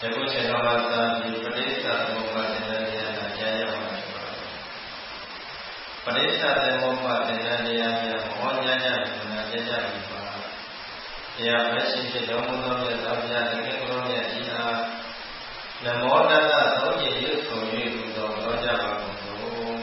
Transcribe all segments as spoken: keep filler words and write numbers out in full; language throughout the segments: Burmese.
ခုချိန်တော့မှသာဒီပဋိစ္စသမုပ္ပါဒ်တရားများကြားရမှာပဋိစ္စသမုပ္ပါဒ်တရားများများဟောကြားကြတယ်နာကြားကြပြီပါတရားပဲရှိဖြစ်တော်မူသောမြတ်စွာဘုရားတကယ်ကိုမြတ်ကြီးအားနမောတတ္တသုံးကြိမ်ရွတ်ဆို၍ဟူသောတော်ကြပါကုန်သော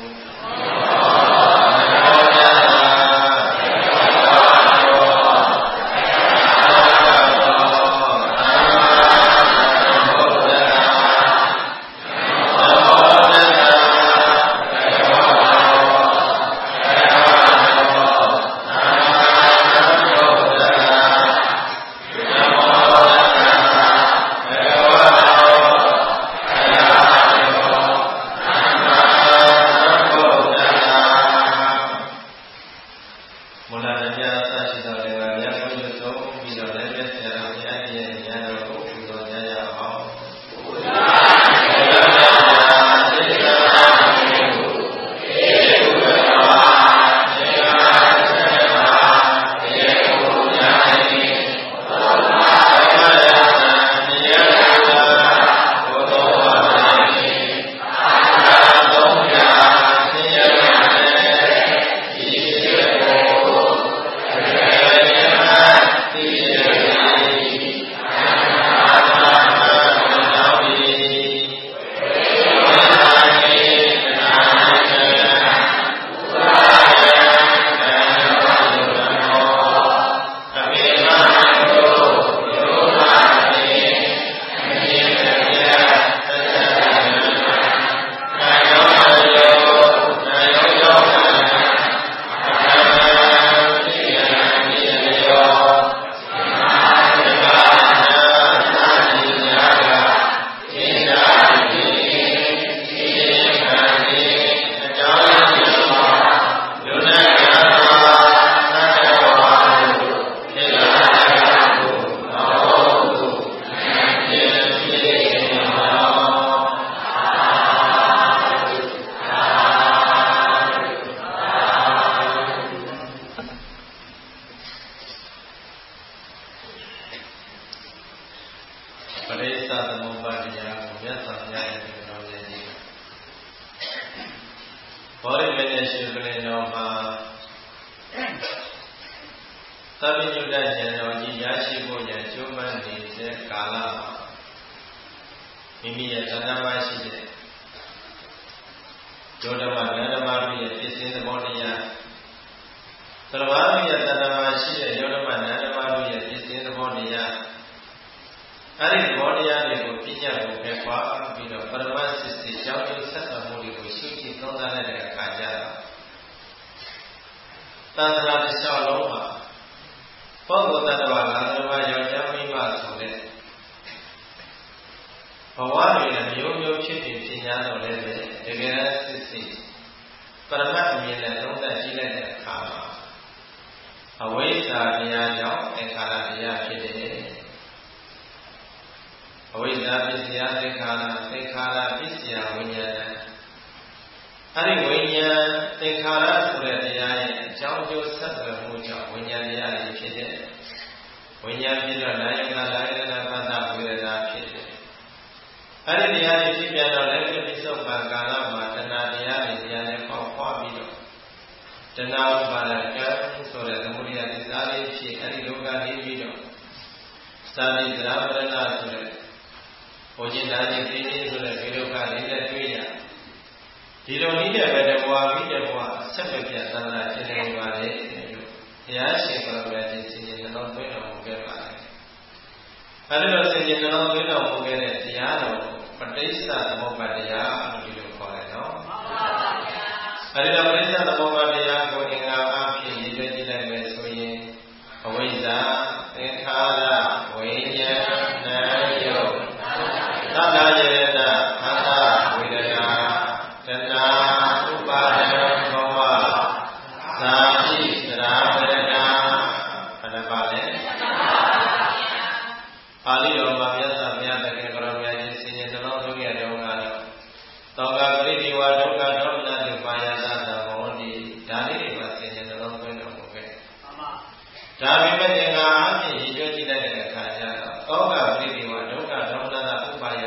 ဒါပေမဲ့သင်္ဃာအဖြစ်ရည်ရွယ်ကြည့်လိုက်တဲ့အခါကျတော့သောကပရိဒီဝဒုက္ခဒေါမနဥပါယ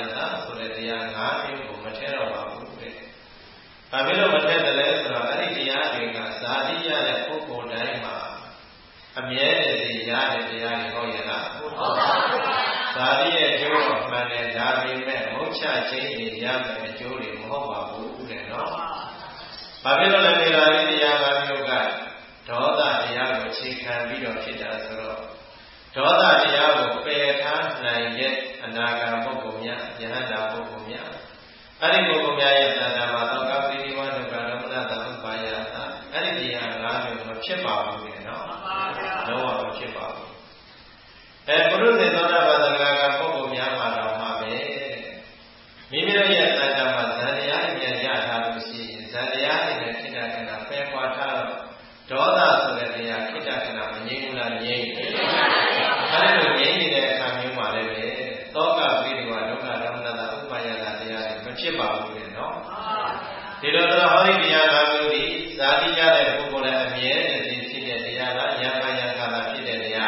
အမြဲတည်းရတဲ့တရားတွေဟောရလားဒါတိရဲ့အကျိုးတော်မှန်တယ်ဒါပေမဲ့မုတ်ချခြင်းတွေရမယ်အကျိုးတွေမဟုတ်ပါဘူးတဲ့နော်ဘာဖြစ်လို့လဲဒီလာဒီတရားကမျိုးကဒေါသတရားကိုအခြေခံပြီးတော့ဖြစ်တာဆိုတော့ဒေါသတရားကိုပယ်ထားနိုင်တဲ့အနာဂတ်ပုဂ္ဂိုလ်များယဟန္တာပုဂ္ဂိုလ်များအဲ့ဒီပုဂ္ဂိုလ်များရဲ့သတ္တဝါသောကပိတိဝဒုက္ခဒေါမနတဥပါယတာအဲ့ဒီတရား၅မျိုးမဖြစ်ပါဘူးလေနော်လုံးဝမဖြစ်ပါဘူးအဲပုရုသေသောတာပတ္တဂါကပုဂ္ဂိုလ်များမှာတော့မှာပဲမိမိတို့ရဲ့သတ္တမှာဇန်တရားအမြင်ရထားလို့ရှိရင်ဇန်တရားနဲ့ခိတ္တကနာပယ်ခွာထားတော့ဒေါသဆိုတဲ့တရားခိတ္တကနာမငြိမ်းဘူးလားငြိမ်းတယ်အဲ့လိုငြိမ်းနေတဲ့အခါမျိုးမှာလည်းပဲသောကပိရိဝဒုက္ခဒေါမနတဥပါယတာတရားတွေမဖြစ်ပါဘူးလေနော်ဒီလိုတော့ဟောဒီတရားကမျိုးဒီဇာတိရတဲ့ပုဂ္ဂိုလ်လည်းအမြဲတည်းဖြစ်တဲ့တရားလားယံပယံကာလဖြစ်တဲ့တရား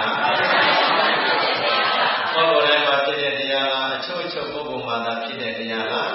ပုဂ္ဂိုလ်တိုင်းမှာဖြစ်တဲ့တရားလားအချုပ်အချုပ်ပုဂ္ဂိုလ်မှာသာဖြစ်တဲ့တရားလား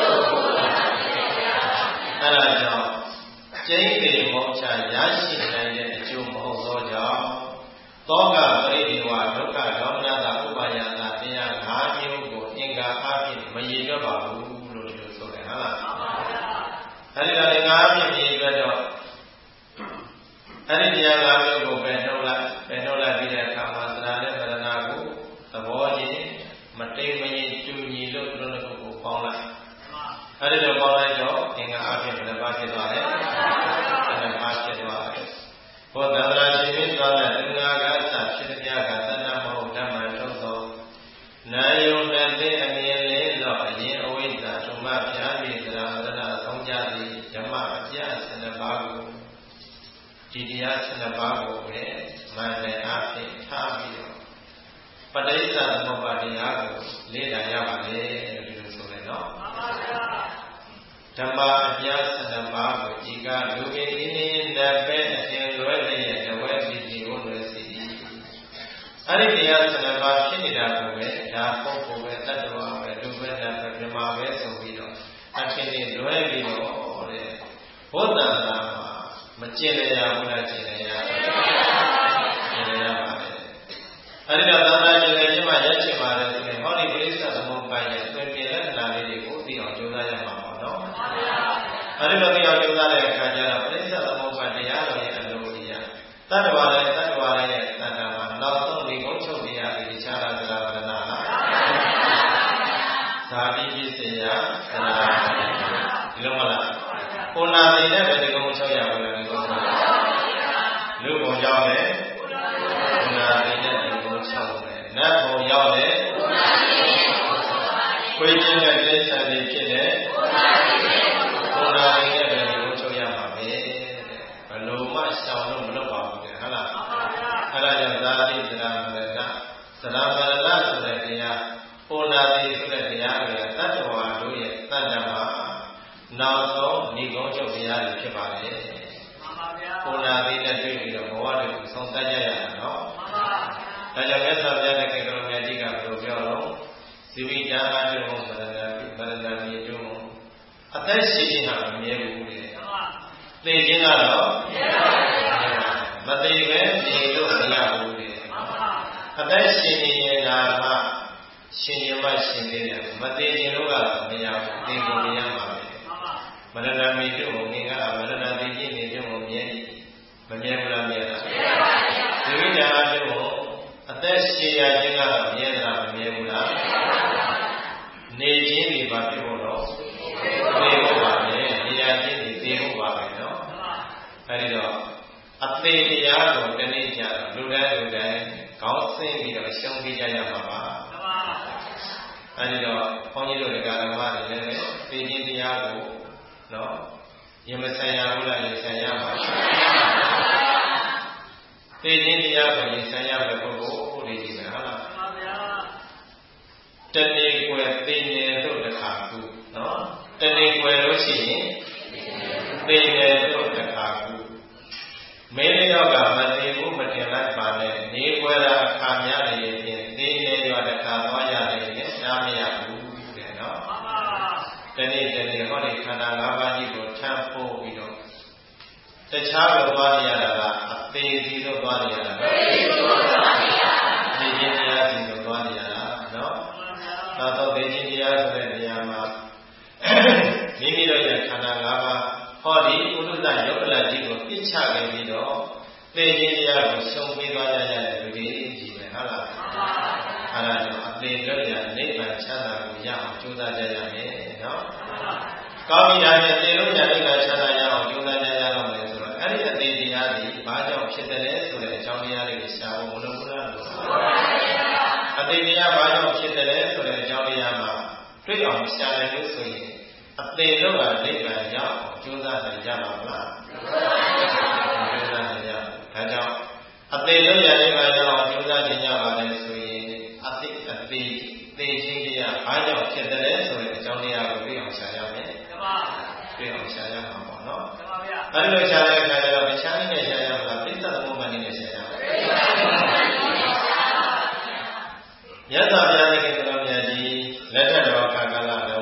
အဲ့ဒါကြောင့်ကျိန်းပေမောချရရှိနိုင်တဲ့အကျိုးမဟုတ်သောကြောင့်သောကပရိဒီဝဒုက္ခဒေါမနတဥပါယတာတရား၅မျိုးကိုအင်္ဂါအဖြစ်မရည်ရွယ်ပါဘူးလို့ဒီလိုဆိုတယ်ဟုတ်လားအဲ့ဒီတော့ဒီ၅မျိုးရည်ရွယ်တော့အဲ့ဒီတရား၅မျိုးကိုပဲနှုတ်လိုက်ပဲနှုတ်လိုက်ပြီးတဲ့အခါမှာသရနဲ့ဗရဏကိုသဘောချင်းမတိမ်မရင်တူညီလို့သူတို့ကိုပေါင်းလိုက်အဲ့ဒီလိုပေါင်းလိုက်တော့အင်္ဂါအဖြစ်ဘယ်နှပါဖြစ်သွားလဲဘယ်နှပါဖြစ်သွားလဲဘောဓဗရာရှင်ဖြစ်သွားတဲ့သင်္ဃာကသဖြစ်တဲ့ပြာကသတ္တမဟုတ်ဓမ္မထုတ်သောနာယုန်နဲ့တဲ့အမြင်လေးသောအရင်အဝိဇ္ဇာဓမ္မပြာမိသရာဝရဏဆုံးကြသည်ဓမ္မအပြဆန္ဒပါကိုဒီတရားဆန္ဒပါကိုပဲမှန်တယ်အဖြစ်ထားပြီးတော့ပဋိစ္စသမုပ္ပါတရားကိုလေ့လာရပါလေလို့ဒီလိုဆိုတယ်နော်ဓမ္မအပြဆန္ဒပါကိုဒီကလူကိင်းင်းတဲ့ပဲအရှင်လွယ်တဲ့တဝဲပြည်ဒီကိုလွယ်စီအဲ့ဒီတရားဆန္ဒပါဖြစ်နေတာကိုပဲဒါပုဂ္ဂိုလ်ပဲတတ္တဝါပဲလူပဲနတ်ပဲမြမပဲဆိုပြီးတော့အဖြစ်နဲ့လွယ်ပြီးတော့တဲ့ဘုဒ္ဓသာမှာမကျင့်ရဘူးလားကျင့်ရရကျင့်ရပါလေအဲ့ဒီတော့သာသနာ့ကျင့်ခြင်းမှာရက်ချင်ပါတယ်ဆိုရင်ဟောဒီပရိစ္ဆေသမုပ္ပါဒ်ရဲ့သွင်ပြင်လက္ခဏာလေးတွေကိုသိအောင်ကြိုးစားရမှာပေါ့နော်အဲ့ဒီတော့သိအောင်ကြိုးစားတဲ့အခါကျတော့ပရိစ္ဆေသမုပ္ပါဒ်တရားတော်ရဲ့အလိုအရာတတ္တဝါလည်းတတ္တဝါလည်းရဲ့တတ္တဝါနောက်ဆုံးဒီဘုံချုပ်တရားတွေခြားတာသလားဗရဏလားဇာတိပစ္စယသလားဒီလိုမလားကိုနာသိတဲ့ဘယ်ဒီကုံချုပ်ရဘူးလဲဒီကုံချုပ်လူဘုံရောက်တယ်ကိုနာသိတဲ့ဒီကုံချုပ်တယ်နတ်ဘုံရောက်တယ်ခွေးချင်းတဲ့တိစ္ဆာန်တွေဖြစ်တယ်ကိုနာသိတဲ့ဘယ်ဒီကုံချုပ်ရမှာပဲဘလို့မှရှောင်လို့မလုပ်ပါဘူးတဲ့ဟုတ်လားအဲ့ဒါကြောင့်ဇာတိသရမရဏသရမရဏဆိုတဲ့တရားကိုနာသိဆိုတဲ့တရားတွေတတ္တဝါတို့ရဲ့တဏ္ဍာမှာနောက်ဆုံးဒီကုန်းချုပ်တရားတွေဖြစ်ပါလေမှန်ပါဗျာကိုနာသေးနဲ့တွေ့ပြီးတော့ဘဝတွေကိုဆုံးသတ်ကြရတာနော်မှန်ပါဒါကြောင့်မြတ်စွာဘုရားရဲ့ကေကရုဏာကြီးကဘယ်လိုပြောတော့ဇီဝိတာအတုံဗရဏဗရဏမြေတုံအသက်ရှိခြင်းဟာမမြဲဘူးလေမှန်ပါသိခြင်းကတော့မမြဲပါဘူးမသိပဲနေလို့မရဘူးလေမှန်ပါအသက်ရှင်နေတာကရှင်ရမရှင်သေးတယ်မသိခြင်းလို့ကတော့မရဘူးသိဖို့မရပါဘူးမရဏမီတို့ကိုငင်္ဂါမရဏတိကြီးနေတို့ကိုမြဲမမြဲဘူးလားမြဲလားမြဲပါဘူးဒီဝိညာဉ်တို့ကိုအသက်ရှင်ရခြင်းကတော့မြဲသလားမမြဲဘူးလားနေခြင်းဒီပါဖြစ်ဖို့တော့သိဖို့ပါပဲနေရခြင်းဒီသိဖို့ပါပဲနော်အဲဒီတော့အသေးတရားကိုတနေ့ကျတော့လူတိုင်းလူတိုင်းခေါင်းဆင်းပြီးတော့ရှုံးပြကြရမှာပါအဲဒီတော့ဘုန်းကြီးတို့ဒီကာလမှာလည်းသိခြင်းတရားကိုနော်ရင်မဆိုင်ရဘူးလားရင်ဆိုင်ရပါသိခြင်းတရားကိုရင်ဆိုင်ရတဲ့ပုဂ္ဂိုလ်ဥဒိကြီးပဲဟုတ်လားမှန်ပါဗျာတဏှေကွယ်သိနေတို့တစ်ခါခုနော်တဏှေကွယ်လို့ရှိရင်သိနေတို့တစ်ခါခုမင်းတယောက်ကမသိဘူးမတင်လိုက်ပါနဲ့နေကွယ်တာအခါများနေရင်သိနေရတဲ့ခါသွားရတယ်ရင်ရှားမရဘူးတဲ့နော်မှန်ပါတနေ့တနေ့ဟောဒီခန္ဓာ၅ပါးကြီးကိုထပ်ပို့ပြီးတော့တခြားလိုသွားရတာကအသေစီလို့သွားနေရတာသေခြင်းတရားစီလို့သွားနေရတာနော်သာတော့သေခြင်းတရားဆိုတဲ့နေရာမှာမိမိတို့ရဲ့ခန္ဓာ၅ပါးဟောဒီဥဒ္ဒဇယုတ်လကြီးကိုပြစ်ချခဲ့ပြီးတော့သေခြင်းတရားကိုရှုံးပေးသွားကြရတဲ့လူတွေကြီးပဲဟုတ်လားအဲ့ဒါကြောင့်အသေလွတ်ရနိဗ္ဗာန်ချမ်းသာကိုရအောင်ကြိုးစားကြရမယ်နော်ကောင်းပြီဒါနဲ့သေလို့ရနိဗ္ဗာန်ချမ်းသာရအောင်ကြိုးစားကြရအောင်လေဆိုတော့အဲ့ဒီအသေတရားဒီဘာကြောင့်ဖြစ်တယ်လဲဆိုတဲ့အကြောင်းတရားတွေကိုရှာဖို့မလိုဘူးလားလို့ဆိုပါအသေတရားဘာကြောင့်ဖြစ်တယ်လဲဆိုတဲ့အကြောင်းတရားမှာတွေ့အောင်ရှာတယ်လို့ဆိုရင်အသေလို့ကနိဗ္ဗာန်ရောက်ကြိုးစားနိုင်ကြပါမလားကြိုးစားနိုင်ကြဒါကြောင့်အသေလို့ရနိဗ္ဗာန်ရောက်ကြိုးစားနိုင်ကြပါလေဆိုရင်အသေအသေသေခြင်းတရားဘာကြောင့်ဖြစ်တယ်လဲဆိုတဲ့အကြောင်းတရားကိုတွေ့အောင်ရှာရမယ်တွေ့အောင်ရှာရမှာပေါ့နော်အဲ့ဒီလိုရှာတဲ့အခါကျတော့မရှာနိုင်နဲ့ရှာရမှာပြစ္ဆသမုပ္ပါဒ်နဲ့ရှာရမှာမြတ်စွာဘုရားရဲ့ကတော်မြတ်ကြီးလက်ထက်တော်ကာလတော်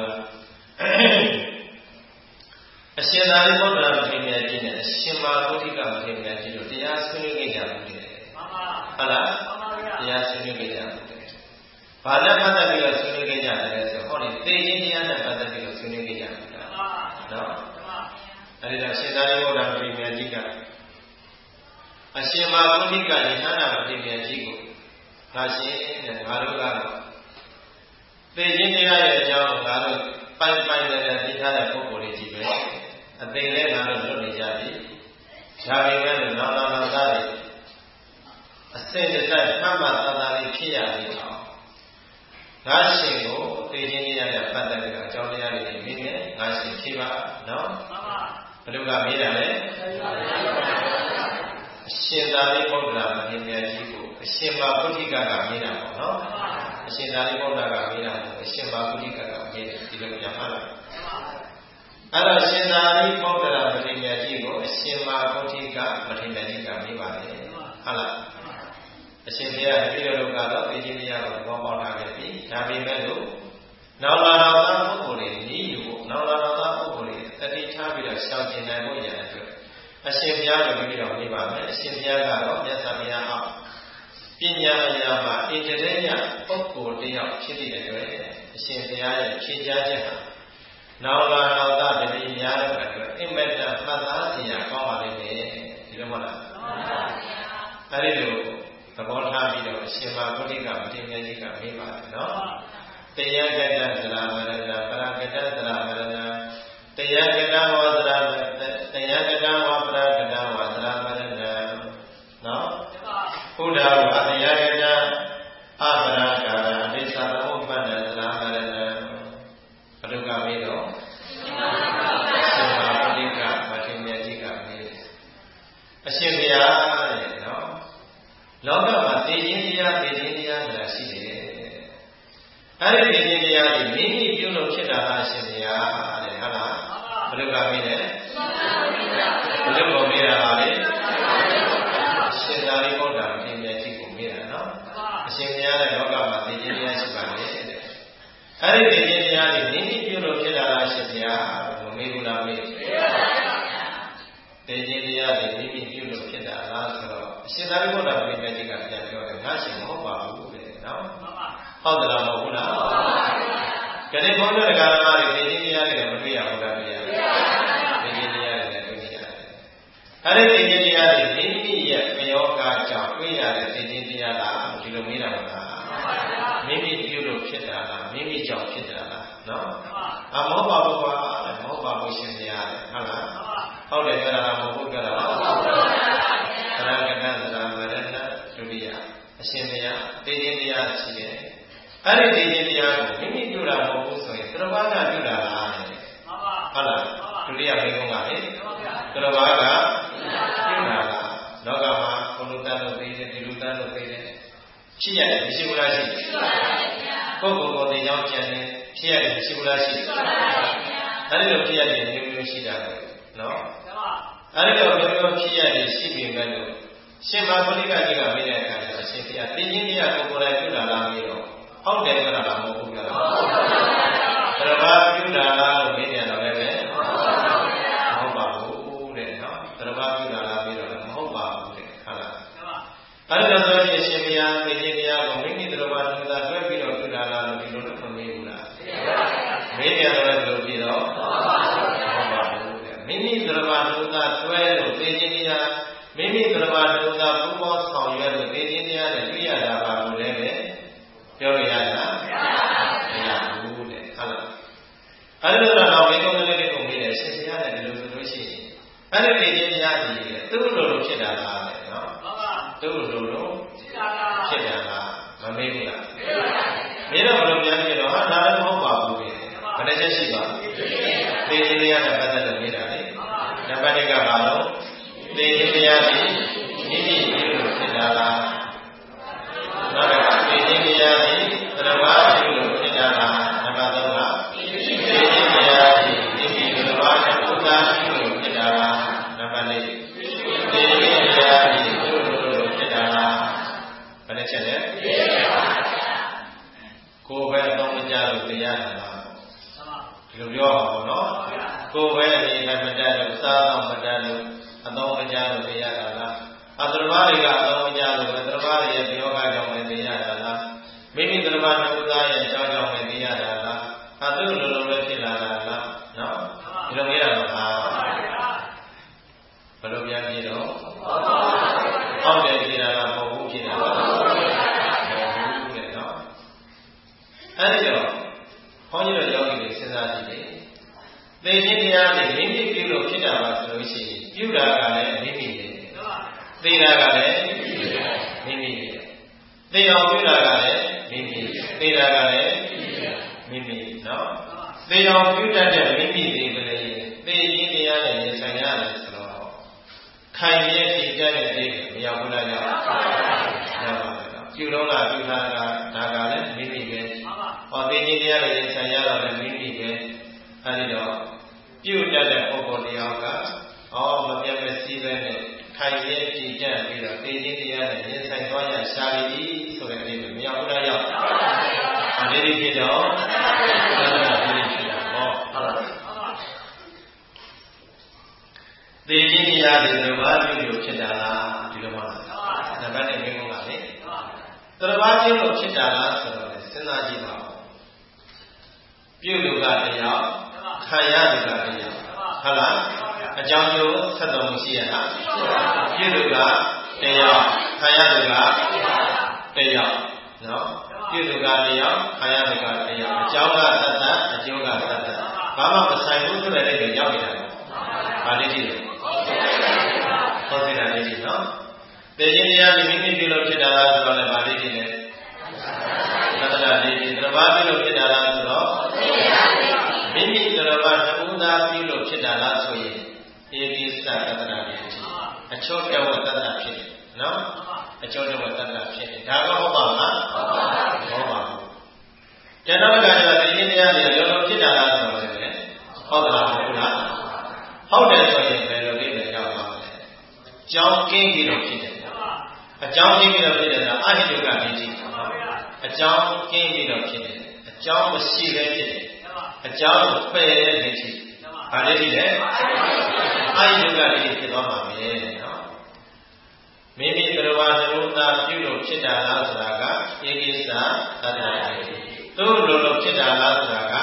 အရှင်သာရိပုတ္တရာမထေရမြတ်ကြီးနဲ့အရှင်မာဂုဋ္ဌိကမထေရမြတ်ကြီးတို့တရားဆွေးနွေးခဲ့ကြဘူးလေဟုတ်လားတရားဆွေးနွေးခဲ့ကြဘူးဘာနဲ့ပတ်သက်ပြီးတော့ဆွေးနွေးခဲ့ကြတယ်ဆိုဟောဒီသေခြင်းတရားနဲ့ပတ်သက်ပြီးတော့ဆွေးနွေးခဲ့ကြတယ်နော်အဲဒီတော့ရှင်သာရိပုတ္တရာမထေရမြတ်ကြီးကအရှင်မာဂုဋ္ဌိကယဟန္တာမထေရမြတ်ကြီးကိုငါရှင်တဲ့ငါတို့ကတော့သေခြင်းတရားရဲ့အကြောင်းငါတို့ပိုင်ပိုင်တယ်သိထားတဲ့ပုဂ္ဂိုလ်တွေကြီးပဲအသိလည်းငါတို့လွတ်နေကြပြီဒါပေမဲ့နောင်နောင်နောင်သားတွေအစင်တည်းမှတ်မှတ်သားသားလေးဖြစ်ရပြီးတော့ငါရှင်ကိုသေခြင်းတရားနဲ့ပတ်သက်တဲ့အကြောင်းတရားတွေမြင်မယ်ငါရှင်ဖြေပါနော်ဘယ်သူကမေးတာလဲအရှင်သာရိပုတ္တရာမထေရမြတ်ကြီးကိုအရှင်မာဂုဋ္ဌိကကမေးတာပေါ့နော်အရှင်သာရိပုတ္တရာကမေးတာကိုအရှင်မာဂုဋ္ဌိကကမေးတယ်ဒီလိုပြန်မှတ်လိုက်အဲ့တော့ရှင်သာရိပုတ္တရာမထေရမြတ်ကြီးကိုအရှင်မာဂုဋ္ဌိကမထေရမြတ်ကြီးကမေးပါတယ်ဟုတ်လားအရှင်ဘုရားဒီလိုလိုကတော့သေခြင်းတရားကိုသဘောပေါက်ထားခဲ့ပြီဒါပေမဲ့လို့နောက်လာတော့သောပုဂ္ဂိုလ်တွေညီယူဖို့နောက်လာတော့သောပုဂ္ဂိုလ်တွေတတိထားပြီးတော့ရှောင်ကျင်နိုင်ဖို့ရတဲ့အတွက်အရှင်ဘုရားကိုပြီးတော့နေပါမယ်အရှင်ဘုရားကတော့မြတ်စွာဘုရားအောက်ပညာအရာမှာအင်္ဂတေယပုဂ္ဂိုလ်တယောက်ဖြစ်တဲ့အတွက်အရှင်ဘုရားရဲ့ဖြေကြားချက်ဟာနောက်လာတော့သောတတိများတဲ့အတွက်အင်မတန်မှတ်သားစရာကောင်းပါလိမ့်မယ်ဒီလိုမဟုတ်လားမှန်ပါဗျာအဲဒီလိုသဘောထားပြီးတော့အရှင်မာဂုဋ္ဌိကမထေရမြတ်ကြီးကမေးပါတယ်နော်တရားကတ္တသရမရဏပရကတ္တသရမရဏတရားကတ္တဝါသရတရားကတ္တဝါပရကတ္တဝါသရမရဏနော်ဘုရားဝါတရားကတ္တအပရကာရအတိသသမုပ္ပါဒ္ဒသရမရဏဘုဒ္ဓကမေးတော့ရှင်မာဂုဋ္ဌိကမထေရမြတ်ကြီးကမေးတယ်အရှင်ဘုရားတဲ့နော်လောကမှာသေခြင်းတရားသေခြင်းတရားဆိုတာရှိတယ်။အဲဒီသေခြင်းတရားတွေမိမိပြုလို့ဖြစ်တာလားရှင်ဘုရားတဲ့ဟုတ်လားဘယ်လိုကမေးတယ်ဘယ်လိုကိုမေးတာပါလဲရှင်သာရိပုတ္တရာမထေရမြတ်ကြီးကိုမေးတာနော်အရှင်ဘုရားတဲ့လောကမှာသေခြင်းတရားရှိပါလေတဲ့အဲဒီသေခြင်းတရားတွေမိမိပြုလို့ဖြစ်တာလားရှင်ဘုရားမမေးဘူးလားမေးသေခြင်းတရားတွေမိမိပြုလို့ဖြစ်တာလားဆိုတော့အရှင်သာရိပုတ္တရာမထေရမြတ်ကြီးကပြန်ပြောတယ်ငါရှင်မဟုတ်ပါဘူးတဲ့နော်ဟုတ်တယ်လားမဟုတ်ဘူးလားကနေ့ဘုန်းတော်တရားဓမ္မတွေသိခြင်းတရားတွေမတွေ့ရဘူးလားတွေ့ရတယ်သိခြင်းတရားတွေလည်းတွေ့ရတယ်အဲဒီသိခြင်းတရားတွေမိမိရဲ့မယောဂကြောင့်တွေ့ရတဲ့သိခြင်းတရားလားဒီလိုမေးတာပါလားမိမိပြုလို့ဖြစ်တာလားမိမိကြောင့်ဖြစ်တာလားနော်အမဟုတ်ပါဘူးကွာမဟုတ်ပါဘူးရှင်ဘုရားဟုတ်လားဟုတ်တယ်ကြတာမဟုတ်ဘူးကြတာဟုတ်ပါဘူးသရကတ္တသရမရဏဒုတိယအရှင်ဘုရားသိခြင်းတရားရှိတယ်အဲ့ဒီသိခြင်းတရားကိုမိမိပြုတာမဟုတ်ဘူးဆိုရင်သရဘာကပြုတာလားတဲ့ဟုတ်လားဒုတိယဘိကုံးကလေသရဘာကပြုတာလားလောကမှာဘုလူတတ်လို့သိတယ်ဒီလူတတ်လို့သိတယ်ဖြစ်ရတယ်မရှိဘူးလားရှိရှိပါပါဘုရားကိုယ်ကိုယ်ကိုသိကြောင်းပြန်တယ်ဖြစ်ရတယ်မရှိဘူးလားရှိရှိပါပါအဲ့ဒီလိုဖြစ်ရတယ်မျိုးမျိုးရှိတာလေနော်အဲ့ဒီလိုမျိုးမျိုးဖြစ်ရတယ်ရှိပြီမဲ့လို့ရှင်မာဂုဋ္ဌိကကြီးကမေးတဲ့အခါကျတော့ရှင်ဘုရားသိခြင်းတရားကိုကိုယ်တိုင်ပြုတာလားမေးတော့ဟုတ်တယ်ဆိုတာလားမဟုတ်ဘူးကြလားသရဘာပြုတာလားလို့မေးတယ်တော့လည်းပဲမဟုတ်ပါဘူးတဲ့နော်သရဘာပြုတာလားမေးတော့လည်းမဟုတ်ပါဘူးတဲ့လားမေးပြန်တော့လည်းဘယ်လိုဖြစ်တော့ဟုတ်ပါဘူးမိမိသရမတုသာတွဲလို့သိခြင်းတရားမိမိသရမတုသာပူပေါင်းဆောင်ရွက်လို့သိခြင်းတရားနဲ့တွေ့ရတာပါလို့လည်းပဲပြောရရလားမရဘူးတဲ့ဟုတ်လားအဲ့လိုတော့မင်းတို့လည်းဒီကိုမေးတယ်ရှင်ဘုရားနဲ့ဒီလိုဆိုလို့ရှိရင်အဲ့ဒီသိခြင်းတရားကြီးလေသူ့လိုလိုဖြစ်တာလားတဲ့နော်သူ့လိုလိုဖြစ်တာလားမမေးဘူးလားမေးတော့ဘယ်လိုပြန်ဖြစ်တော့ဟာဒါလည်းမဟုတ်ပါဘူးလေဘယ်နဲ့ချက်ရှိပါသိခြင်းတရားနဲ့ပတ်သက်လို့မေးတာလေနံပါတ်တစ်ကဘာလို့သိခြင်းတရားကြီးမိမိလိုဖြစ်တာလားနောက်တစ်ခါသိခြင်းတရားကြီးသရဝါလိုဖြစ်တာလားနံပါတ်သုံးကသိခြင်းတရားကြီးမိမိသရဝါနဲ့ဥဒ္ဒါလိုဖြစ်တာလားနံပါတ်လေးသိခြင်းတရားကြီးသူ့လိုလိုဖြစ်တာလားဘယ်နဲ့ချက်လဲကိုယ်ပဲအသုံးမကျလို့တရားတာလားဒီလိုပြောအောင်နော်ကိုယ်ပဲအနေနဲ့မတတ်လို့စားတော့မတတ်လို့အသုံးမကျလို့တရားတာလားအတ္တဘာတွေကအသုံးမကျလို့အတ္တဘာတွေရဲ့ပြောကားကြောင့်လည်းတရားတာလားမိမိတ္တဘာနှုတ်သားရဲ့အကြောင်းကြောင့်လည်းတရားတာလားအတုလိုလိုပဲဖြစ်လာတာလားနော်ဒီလိုမေးတာတော့ဟာဘယ်လိုပြန်ကြည့်တော့ဟုတ်တယ်ဖြစ်တာလားမဟုတ်ဘူးဖြစ်တာလားအဲ့ဒီတော့ဘုန်းကြီးတို့ယောဂီတွေစဉ်းစားကြည့်တယ်။သိခြင်းတရားတွေမိမိပြုလို့ဖြစ်တာပါဆိုလို့ရှိရင်ပြုတာကလည်းမိမိပဲ။သိတာကလည်းမိမိပဲ။သိအောင်ပြုတာကလည်းမိမိ။သိတာကလည်းမိမိနော်။သိအောင်ပြုတတ်တဲ့မိမိတွေကလေးသိခြင်းတရားနဲ့ရင်ဆိုင်ရတယ်ဆိုတော့ခိုင်ရဲ့ဖြေတတ်တဲ့အိမ်မရောက်ဘူးလားရောက်။ရောက်ပါမယ်။ပြုတော့ကပြုတာကဒါကလည်းမိမိပဲ။ဟောသိခြင်းတရားတွေရင်ဆိုင်ရတော့လည်းမိမိပဲအဲဒီတော့ပြုတ်တတ်တဲ့ပုဂ္ဂိုလ်တရားကအော်မပြတ်မစည်းပဲနဲ့ခိုင်ရဲ့ကြည်ကြံ့ပြီးတော့သိခြင်းတရားနဲ့ရင်ဆိုင်သွားရရှားပြီဆိုတဲ့အလေးကိုမရောက်ဘူးလားရောက်။အဲဒီလိုဖြစ်တော့သတ္တနာဖြစ်တာဟောဟုတ်လား။သိခြင်းတရားတွေသဘာဝပြုဖြစ်တာလားဒီလိုမှလား။နံပါတ်တစ်မျိုးကလေသဘာဝပြုလို့ဖြစ်တာလားဆိုတော့စဉ်းစားကြည့်ပါဦးပြုလို့ကတရားခံရလို့ကတရားဟုတ်လားအကြောင်းကျိုးဆက်တော်မရှိရလားပြုလို့ကတရားခံရလို့ကတရားနော်ပြုလို့ကတရားခံရလို့ကတရားအကြောင်းကသတ္တအကျိုးကသတ္တဘာမှမဆိုင်ဘူးဆိုတဲ့အိမ်ကိုရောက်နေတာဗာလိတိလေဟုတ်ပြီလားလိတိနော်သိခြင်းတရားမိမိပြုလို့ဖြစ်တာလားဆိုတော့လည်းဗာလိတိလေသတ္တရာလေးသရဘာပြုလို့ဖြစ်တာလားဆိုတော့မိမိသရဘာတူသာပြုလို့ဖြစ်တာလားဆိုရင်ဧကိစ္စသတ္တရာလေးအချောတဝတ္တရာဖြစ်တယ်နော်အချောတဝတ္တရာဖြစ်တယ်ဒါကဟုတ်ပါမလားဟုတ်ပါဘူးကျန်တော့ကကျတော့သိခြင်းတရားတွေလောလောဖြစ်တာလားဆိုတော့လည်းဟုတ်သလားဟုတ်လားဟုတ်တယ်ဆိုရင်ဘယ်လိုလေးပဲရောက်ပါမလဲကြောင်းကင်းပြီးတော့ဖြစ်တယ်အကြောင်းကင်းပြီးတော့ဖြစ်တယ်ဆိုတာအဟိတုကလေးကြီးအကြောင်းကင်းပြီးတော့ဖြစ်တယ်အကြောင်းမရှိပဲဖြစ်တယ်အကြောင်းကိုပယ်တဲ့လက်ရှိဘာလဲဖြစ်လဲအာယုကလေးဖြစ်သွားမှာပဲနော်မိမိသရဝါသရုံသာပြုလို့ဖြစ်တာလားဆိုတာကဧကိစ္စသတ္တရာသူ့လိုလိုဖြစ်တာလားဆိုတာက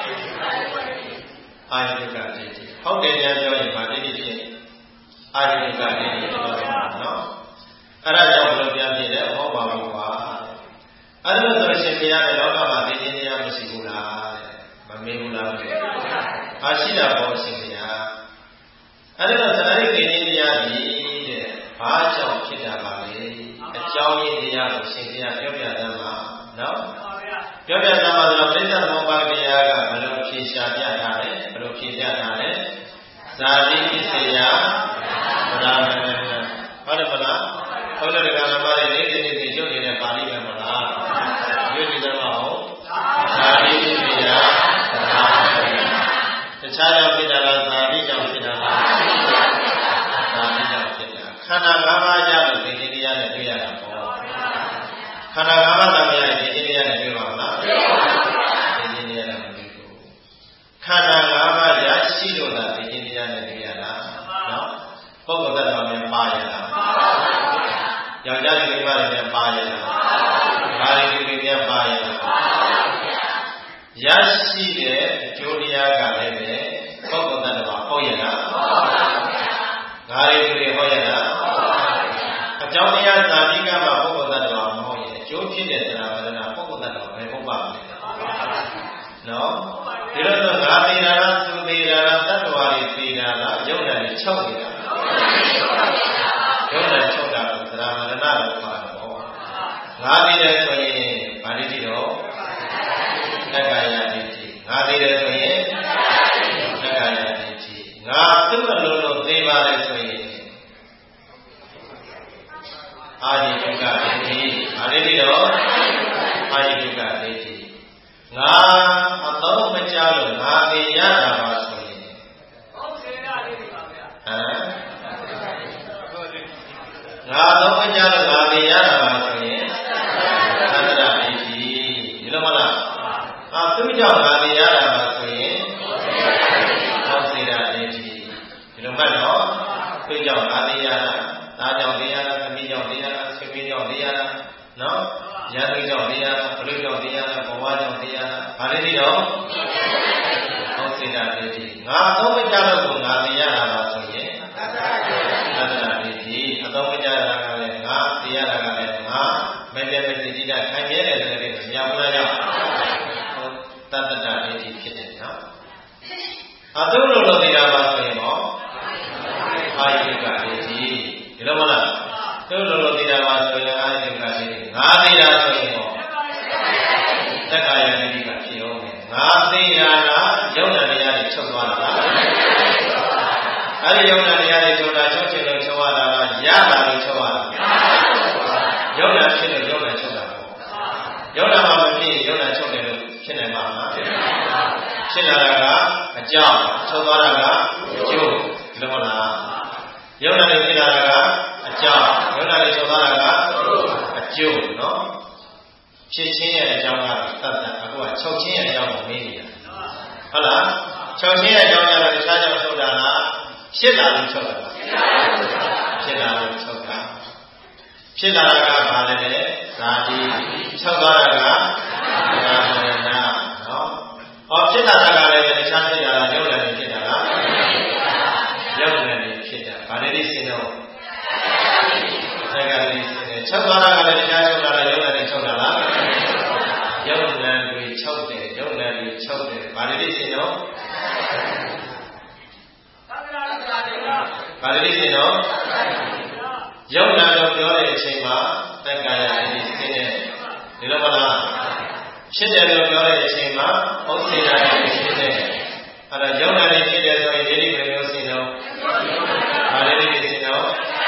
အာယုကလေးဟုတ်တယ်ညာပြောရင်ဘာလေးဖြစ်အာယုကလေးဖြစ်သွားမှာနော်အဲ့ဒါကြောင့်ဘယ်လိုပြန်ဖြစ်လဲဟောပါဘူးကွာအဲ့ဒါဆိုရှင်ဘုရားရဲ့လောကမှာသိခြင်းတရားမရှိဘူးလားတဲ့မမေးဘူးလားတဲ့ဟာရှိတာပေါ့ရှင်ဘုရားအဲ့ဒါဆိုအဲ့ဒီသိခြင်းတရားကြီးတဲ့ဘာကြောင့်ဖြစ်တာပါလဲအကြောင်းရင်းတရားကိုရှင်ဘုရားပြောပြတတ်မှာနော်ပြောပြတတ်မှာဆိုတော့ပြိဿသမုပ္ပါဒတရားကဘယ်လိုဖြေရှားပြထားလဲဘယ်လိုဖြေပြထားလဲဇာတိပစ္စယဗလာမနဟုတ်တယ်မလားဟုတ်တယ်ကမ္ဘာရဲ့နေနေနေရုပ်နေတဲ့ပါဠိပဲမလားရုပ်နေတယ်မဟုတ်ဇာတိပစ္စယဗလာမတခြားကြောင့်ဖြစ်တာလားဇာတိကြောင့်ဖြစ်တာလားဇာတိကြောင့်ဖြစ်တာခန္ဓာ၅ပါးကြောင့်ဒီဒီတရားနဲ့တွေ့ရတာပေါ့ခန္ဓာ၅ပါးသာမရဒီဒီတရားနဲ့တွေ့ပါမလားဒီဒီတရားနဲ့မတွေ့ဘူးခန္ဓာ၅ပါးရရှိလို့လားဒီဒီတရားနဲ့တွေ့ရတာနော်ပုဂ္ဂိုလ်သတ္တဝါများပါရလားယောက်ျားတွေမိန်းမတွေများပါရလားဘာတွေတွေများပါရလားရရှိတဲ့အကျိုးတရားကလည်းပဲပုဂ္ဂိုလ်တ attva ဟုတ်ရဲ့လားဟုတ်ပါဘူးဗျာငါးတွေဟုတ်ရဲ့လားဟုတ်ပါဘူးဗျာအကြောင်းတရားဇာတိကမှပုဂ္ဂိုလ်တ attva မဟုတ်ရဲ့အကျိုးဖြစ်တဲ့သရဝရဏပုဂ္ဂိုလ်တ attva ဘယ်ဟုတ်ပါ့မလဲနော်ဒီလိုဆိုငါသေတာလားသူသေတာလားတ attva တွေသေတာလားယုံနာတွေချုပ်နေတာယုံနာချုပ်တာကိုသရဝရဏလို့ခေါ်တယ်ပေါ့ငါသေတယ်ဆိုရင်ဗာတိတိတော့တက္ကာယဒိဋ္ဌိငါသေတယ်ဆိုရင်တက္ကာယဒိဋ္ဌိငါသူ့အလိုလိုသေပါတယ်ဆိုရင်အာယိတုကဒိဋ္ဌိဗာတိတိတော့အာယိတုကဒိဋ္ဌိငါအတော့မကြလို့ငါသေရတာပါဆိုရင်ဟုတ်သေရဒိဋ္ဌိပါဗျာဟမ်ငါတော့မကြလို့ငါသေရတာပါဆိုရင်သတ္တရဒိဋ္ဌိဒီလိုမလားအာသူကြောင့်ငါသေရတာပါဆိုရင်ဟုတ်သေရဒိဋ္ဌိဒီလိုမှတ်တော့သူကြောင့်ငါသေရတာဒါကြောင့်သေရတာသမီးကြောင့်သေရတာဆွေမျိုးကြောင့်သေရတာနော်ရန်သူကြောင့်သေရတာဘလူကြောင့်သေရတာဘဝကြောင့်သေရတာဗာလိတိတော့ဟုတ်သေရဒိဋ္ဌိငါအသုံးမကျလို့ငါသေရတာပါဆိုရင်သတ္တရဒိဋ္ဌိအသုံးမကျတာကလည်းငါသေရတာကလည်းငါမပြတ်မပြတ်တိတခံရတဲ့ဆိုတဲ့ဆရာဘုရားကြောင့်တတ္တဒိဋ္ဌိဖြစ်တယ်နော်အတုလို့လို့နေတာပါဆိုရင်တော့အာယိကဒိဋ္ဌိဒီလိုမလားတုလို့လို့နေတာပါဆိုရင်အာယိကဒိဋ္ဌိငါသေးတာဆိုရင်တော့တက္ကာယဒိဋ္ဌိကဖြစ်အောင်မယ်ငါသေးတာလားယုံနာတရားတွေချုပ်သွားတာလားအဲ့ဒီယုံနာတရားတွေချုပ်တာချုပ်ချင်လို့ချုပ်ရတာလားရတာလို့ချုပ်ရတာယုံနာဖြစ်လို့ယုံနာချုပ်တာပေါ့ယုံနာမှမဖြစ်ယုံနာချုပ်တယ်လို့ဖြစ်နိုင်မှာမလားဖြစ်လာတာကအကြောင်းချုပ်သွားတာကအကျိုးဒီလိုမလားယုံနာတွေဖြစ်လာတာကအကြောင်းယုံနာတွေချုပ်သွားတာကအကျိုးနော်ဖြစ်ချင်းရဲ့အကြောင်းကတော့သတ္တအခုကချုပ်ချင်းရဲ့အကြောင်းကိုမေးနေတာဟုတ်လားချုပ်ချင်းရဲ့အကြောင်းကတော့တခြားကြောင့်ချုပ်တာလားဖြစ်လာလို့ချုပ်တာဖြစ်လာလို့ချုပ်တာဖြစ်လာတာကဘာလဲလဲဇာတိချုပ်သွားတာကကာမရဏနော်ဟောဖြစ်လာတာကလည်းတခြားဖြစ်လာတာယုတ်တယ်ဖြစ်တာလားယုတ်တယ်ဖြစ်တာဗာလိတိစင်တော့သက္ကာလိစင်တယ်ချုပ်သွားတာကလည်းတခြားချုပ်လာတာယုတ်တယ်ချုပ်တာလားယုတ်တယ်တွေချုပ်တယ်ယုတ်တယ်တွေချုပ်တယ်ဗာလိတိစင်တော့ဗာလိတိစင်တော့ယုတ်တယ်လို့ပြောတဲ့အချိန်မှာသက္ကာယဒိဋ္ဌိစင်တယ်ဒီလိုမလားဖြစ်တယ်လို့ပြောတဲ့အချိန်မှာဥစ္စေတာတွေဖြစ်တယ်အဲ့ဒါယုံနာတွေဖြစ်တယ်ဆိုရင်ဒိဋ္ဌိပဲမျိုးစင်တော့ဗာလိတိစင်တော့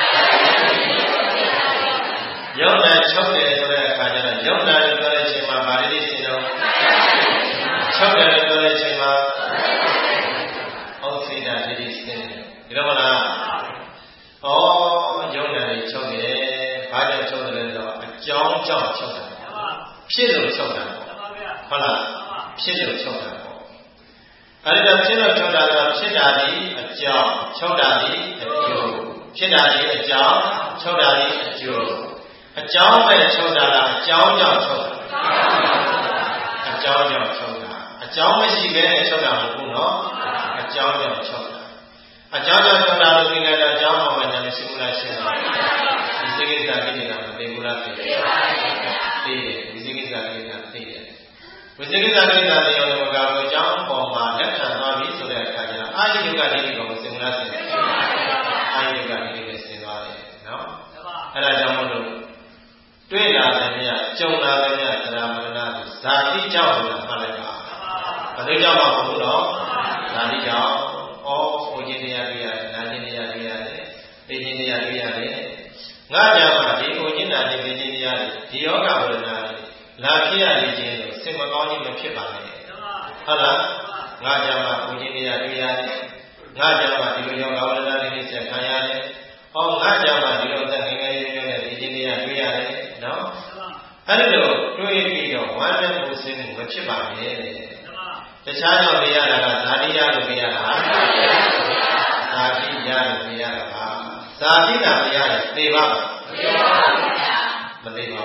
ယုံနာချုပ်တယ်ဆိုတဲ့အခါကျတော့ယုံနာလို့ပြောတဲ့အချိန်မှာဗာလိတိစင်တော့ချုပ်တယ်လို့ပြောတဲ့အချိန်မှာဥစ္စေတာဒိဋ္ဌိစင်တယ်ဒီလိုမလားဩယုံနာတွေချုပ်တယ်ဘာကြောင့်ချုပ်တယ်လဲဆိုတော့အကြောင်းကြောင့်ချုပ်တာဖြစ်လို့ချုပ်တာဟုတ်လားဖြစ်လို့ချုပ်တာပေါ့အဲဒီတော့ဖြစ်လို့ချုပ်တာကဖြစ်တာဒီအကြောင်းချုပ်တာဒီအကျိုးဖြစ်တာဒီအကြောင်းချုပ်တာဒီအကျိုးအကြောင်းပဲချုပ်တာလားအကြောင်းကြောင့်ချုပ်တာအကြောင်းကြောင့်ချုပ်တာအကြောင်းမရှိဘဲနဲ့ချုပ်တာမဟုတ်ဘူးနော်အကြောင်းကြောင့်ချုပ်တာအကြောင်းကြောင့်ချုပ်တာလို့ပြောလိုက်တော့အကြောင်းမှမညာမရှိဘူးလားရှင်းပါဒီစိကိစ္စကိစ္စကမသိဘူးလားသိတယ်သိတယ်ဒီစိကိစ္စကိစ္စသိတယ်ဝိသေကိစ္စကိစ္စတရားတော်ကကိုအကြောင်းပေါ်မှာလက်ခံသွားပြီဆိုတဲ့အခါကျတော့အာယုကဒိဋ္ဌိကိုမစင်လားစင်တယ်အာယုကဒိဋ္ဌိကိုစင်သွားတယ်နော်အဲ့ဒါကြောင့်မို့လို့တွေ့လာတဲ့မြတ်ကြုံလာတဲ့မြတ်သရမရဏဇာတိကြောင့်လို့မှတ်လိုက်ပါဘယ်လိုကြောင့်မှမဟုတ်တော့ဇာတိကြောင့်ဩဘုရားတရားတွေ့ရတယ်နာကျင်တရားတွေ့ရတယ်သိခြင်းတရားတွေ့ရတယ်ငါကြောင့်မှဒီဘုရားနာကျင်သိခြင်းတရားတွေဒီယောဂဝရဏတွေလာဖြစ်ရနေခြင်းလို့စိတ်မကောင်းခြင်းမဖြစ်ပါနဲ့ဟုတ်လားငါကြောင့်မှဘုရားတရားတွေ့ရတယ်ငါကြောင့်မှဒီလိုယောဂဝရဏတွေဆက်ခံရတယ်ဟောငါကြောင့်မှဒီလိုသက်ငယ်ငယ်ရွယ်ရွယ်နဲ့သိခြင်းတရားတွေ့ရတယ်နော်အဲ့ဒီလိုတွေးပြီးတော့ဝမ်းနဲ့ပူစင်းမှုမဖြစ်ပါနဲ့တခြားကြောင့်တရားတာကဇာတိရလို့တရားတာဇာတိရလို့တရားတာပါဇာတိကတရားရသိပါမသိပါဘူး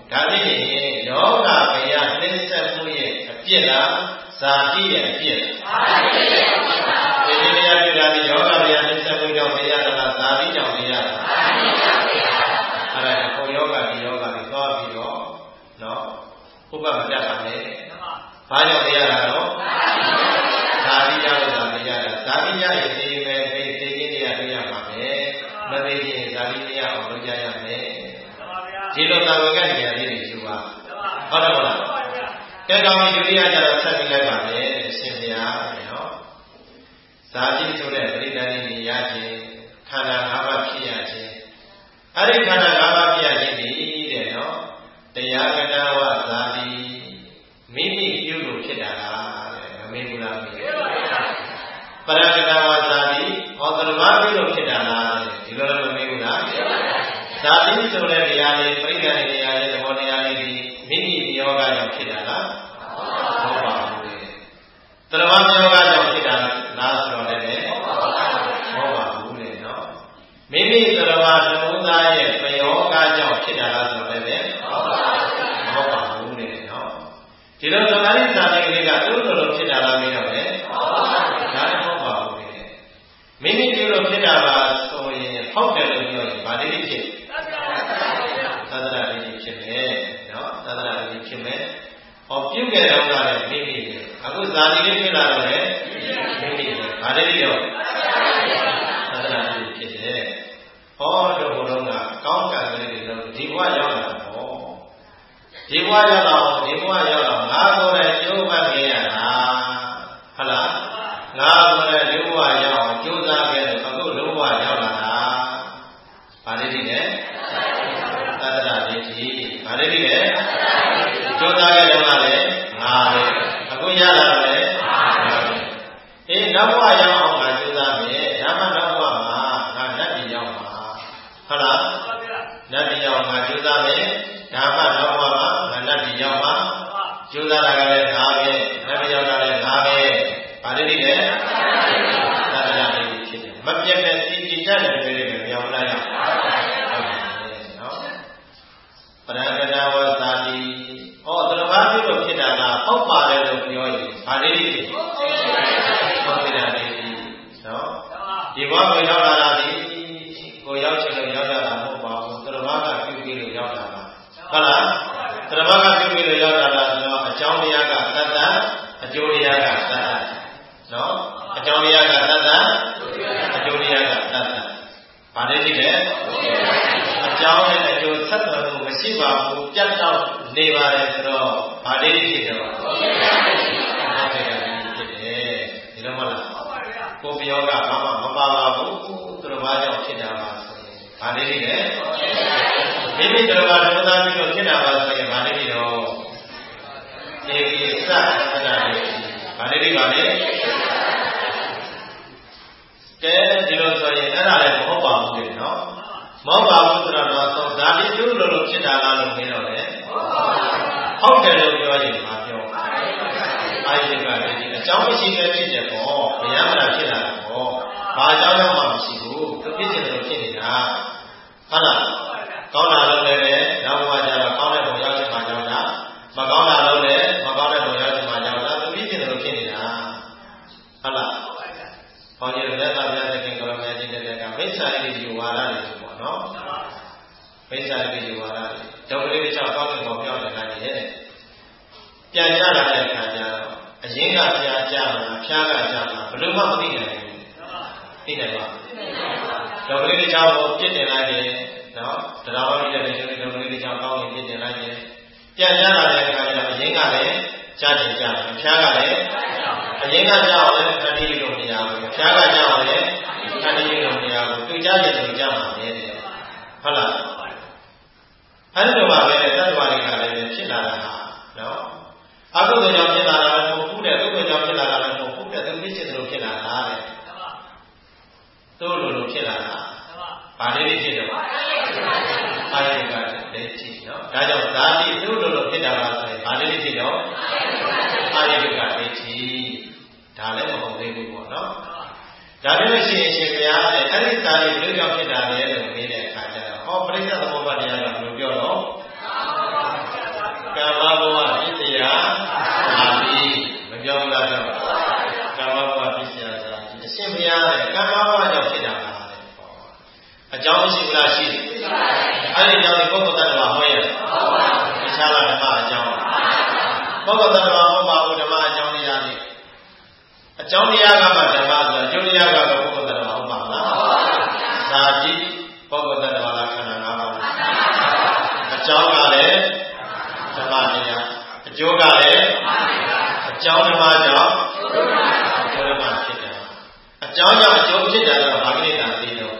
ဒါဖြစ်ရင်ယောဂဘယနှိမ့်ဆက်မှုရဲ့အပြစ်လားဇာတိရဲ့အပြစ်လားဇာတိရဲ့အပြစ်ပါဒီတရားပြတာဒီယောဂဘယနှိမ့်ဆက်မှုကြောင့်တရားလားဇာတိကြောင့်တရားလားဇာတိကြောင့်တရားအဲ့ဒါကိုယောဂဒီယောဂဒီသွားပြီးတော့နော်ဥပမပြတ်ပါနဲ့ဘာကြောင့်တရားလားတော့ဇာတိကြောင့်ဇာတိရတာဇာတိရရဲ့ဒီမဲ့သိသိချင်းတရားတွေ့ရမှာပဲမသိချင်းဇာတိတရားအောင်လုပ်ကြရမယ်ဒီလိုတာဝန်ကနေရာလေးတွေယူပါဟုတ်တယ်မလားကဲကောင်းပြီဒုတိယကျတော့ဆက်ပြီးလိုက်ပါမယ်အရှင်ဘုရားနော်ဇာတိဆိုတဲ့ပရိသတ်ကြီးရခြင်းခန္ဓာ၅ပါးဖြစ်ရခြင်းအဲ့ဒီခန္ဓာ၅ပါးဖြစ်ရခြင်းဒီတဲ့နော်တရားကနာဝဇာတိမိမိပြုလို့ဖြစ်တာလားတဲ့မမေးဘူးလားမေးပါဘူးပရကနာဝဇာတိဟောသရမပြုလို့ဖြစ်တာလားတဲ့ဒီလိုလည်းမမေးဘူးလားဇာတိဆိုတဲ့တရားလေးပရိက္ခဏတရားလေးသဘောတရားလေးဒီမိမိယောဂကြောင့်ဖြစ်တာလားမဟုတ်ပါဘူးလေသရမယောဂကြောင့်ဖြစ်တာလားဆိုတော့လည်းမဟုတ်ပါဘူးလေနော်မိမိသရမလုံးသားရဲ့ပယောဂကြောင့်ဖြစ်တာလားဆိုတော့လည်းမဟုတ်ပါဘူးလေနော်ဒီလိုသမာဓိစာပေကလေးကသူ့လိုလိုဖြစ်တာလားမင်းတော့လေဒါလည်းမဟုတ်ပါဘူးလေမိမိပြုလို့ဖြစ်တာပါဆိုရင်ဟုတ်တယ်လို့ပြောရင်ဗာတိဖြစ်သဒ္ဒရာတိဖြစ်မယ်နော်သဒ္ဒရာတိဖြစ်မယ်ဟောပြုခဲ့တော့ကလည်းမိမိပဲအခုဇာတိလေးဖြစ်လာတော့လေမိမိပဲဗာတိရောသဒ္ဒရာတိဖြစ်တယ်ဟောတို့ဘုလုံးကကောင်းကံလေးတွေတော့ဒီဘဝရောက်လာတော့ဒီဘဝရောက်တော့ဒီဘဝရောက်တော့ငါကိုယ်နဲ့ကျိုးပတ်ခဲ့ရတာဟုတ်လားငါကိုယ်နဲ့ဒီဘဝရောက်အောင်ကြိုးစားခဲ့တယ်အခုဒီဘဝရောက်လာတာဗာတိနဲ့သတ္တရာဒိဋ္ဌိဗာတိနဲ့ကြိုးစားခဲ့တော့ကလည်းငါပဲအခုရလာတော့လည်းငါပဲအေးနောက်ဘဝရောက်အောင်ငါကြိုးစားမယ်ဓမ္မနောက်ဘဝမှာငါနတ်ပြည်ရောက်မှာဟုတ်လားနတ်ပြည်ရောက်ငါကြိုးစားမယ်ဓမ္မနောက်ဘဝမှာငါနတ်ပြည်ရောက်မှာကြိုးစားတာကလည်းငါပဲနတ်ပြည်ရောက်တာလည်းငါပဲဗာတိနဲ့သတ္တရာဒိဋ္ဌိဖြစ်တယ်မပြတ်တဲ့စီကြည်တတ်တဲ့တွေပဲပြောင်းလိုက်ရပရကနာဝဇာတိဟောသရမပြုလို့ဖြစ်တာကဟုတ်ပါတယ်လို့ပြောရင်ဗာတိဖြစ်ဟုတ်ပြီလားဒီနော်ဒီဘဝကိုရောက်လာတာဒီကိုရောက်ချင်လို့ရောက်လာတာမဟုတ်ပါဘူးသရမကပြုပြီးလို့ရောက်လာတာဟုတ်လားသရမကပြုပြီးလို့ရောက်လာတာဆိုတော့အကြောင်းတရားကသတ္တအကျိုးတရားကသတ္တနော်အကြောင်းတရားကသတ္တအကျိုးတရားကသတ္တဗာတိဖြစ်တယ်အကြောင်းနဲ့အကျိုးဆက်သွယ်မှုမရှိပါဘူးပြတ်တော့နေပါတယ်ဆိုတော့ဗာတိဖြစ်တယ်ပါဟုတ်ကဲ့ဖြစ်တယ်ဒီလိုမဟုတ်လားကိုယ်ပြောကဘာမှမပါပါဘူးသူတို့ဘာကြောင့်ဖြစ်တာပါဆိုရင်ဗာတိဖြစ်တယ်မိမိတို့ဘာလို့သာပြီးတော့ဖြစ်တာပါဆိုရင်ဗာတိဖြစ်တော့ဧကိစ္စအနာတိဗာတိဖြစ်ပါလေကဲဒီလိုဆိုရင်အဲ့ဒါလည်းမဟုတ်ပါဘူးလေနော်မဟုတ်ပါဘူးဆိုတော့တော့ဇာတိကျိုးလို့လို့ဖြစ်တာလားလို့ပြောတော့လေဟုတ်တယ်လို့ပြောရင်မပြောအာယုကလည်းဒီအကြောင်းမရှိပဲဖြစ်တယ်ပေါ့ဘယ်ရမလားဖြစ်လာတာပေါ့ဘာကြောင့်တော့မှမရှိဘူးသူဖြစ်တယ်လို့ဖြစ်နေတာဟုတ်လားကောင်းတာလို့လည်းနောက်ဘဝကျတော့ကောင်းတဲ့ဘုံရောက်ချင်မှကြောင့်တာမကောင်းတာလို့လည်းမကောင်းတဲ့ဘုံရောက်ချင်မှကြောင့်တာသူဖြစ်တယ်လို့ဖြစ်နေတာဟုတ်လားဟောဒီလက်သာပြတဲ့ခင်ကောမြတ်ကြီးတဲ့ကမိစ္ဆာရိယူဝါဒတွေဆိုပေါ့နော်မိစ္ဆာရိယူဝါဒတွေဒုက္ခလေးတစ်ချောင်းကောင်းတဲ့ပေါ်ပြောင်းနေတာကြီးရဲ့ပြန်ကြလာတဲ့အခါကျတော့အရင်ကဖျားကြမှာဖျားကကြမှာဘယ်လိုမှမသိနိုင်ဘူးသိနိုင်ပါဒုက္ခလေးတစ်ချောင်းကိုပြစ်တင်လိုက်တယ်နော်တရားဟောပြီးတဲ့ဒုက္ခလေးတစ်ချောင်းကောင်းရင်ပြစ်တင်လိုက်တယ်ပြန်ကြလာတဲ့အခါကျတော့အရင်ကလည်းကြားတယ်ကြားတယ်ဖျားကလည်းအရင်ကကြောက်လည်းခဏလေးလို့မရဘူးဖျားကကြောက်လည်းခဏလေးလို့မရဘူးသူကြားတယ်သူကြားမှာပဲတဲ့ဟုတ်လားအဲ့ဒီလိုပါပဲသတ္တဝါတွေကလည်းဖြစ်လာတာဟာနော်အကုသိုလ်ကြောင့်ဖြစ်လာတာလည်းမဟုတ်ဘူးတဲ့ကုသိုလ်ကြောင့်ဖြစ်လာတာလည်းမဟုတ်ဘူးတဲ့သူဖြစ်ချင်တယ်လို့ဖြစ်လာတာတဲ့သူ့လိုလိုဖြစ်လာတာဗာတိဖြစ်တယ်အာယုကလည်းကြည့်နော်ဒါကြောင့်ဇာတိသူ့လိုလိုဖြစ်တာပါဆိုရင်ဗာတိဖြစ်တော့အာယုကလည်းကြည့်ဒါလည်းမဟုတ်သေးဘူးပေါ့နော်ဒါပေမဲ့ရှင်ရှင်ဘုရားအဲ့ဒီဇာတိဘယ်လိုကြောင့်ဖြစ်တာလဲလို့မေးတဲ့အခါကျတော့ဟောပရိစ္ဆေသမုပ္ပါဒ်တရားကဘယ်လိုပြောတော့ကာမဘဝပစ္စယသာတိမပြောဘူးလားတော့ကာမဘဝပစ္စယသာတိအရှင်ဘုရားတဲ့ကာမဘဝကြောင့်ဖြစ်တာလားတဲ့အကြောင်းရှိဘူးလားရှိတယ်အဲ့ဒီကြောင့်ပုဂ္ဂိုလ်တ attva ဟောရတခြားလားဓမ္မအကြောင်းပုဂ္ဂိုလ်တ attva ဟောပါဘူးဓမ္မအကြောင်းတရားလေးအကြောင်းတရားကမှဓမ္မဆိုအကျိုးတရားကတော့ပုဂ္ဂိုလ်တ attva ဟုတ်ပါလားသာတိပုဂ္ဂိုလ်တ attva လားခန္ဓာ၅ပါးအကြောင်းကလည်းဓမ္မတရားအကျိုးကလည်းအကြောင်းဓမ္မကြောင့်အကျိုးဓမ္မဖြစ်တယ်အကြောင်းကြောင့်အကျိုးဖြစ်တာတော့ဘာကိလေသာသိတော့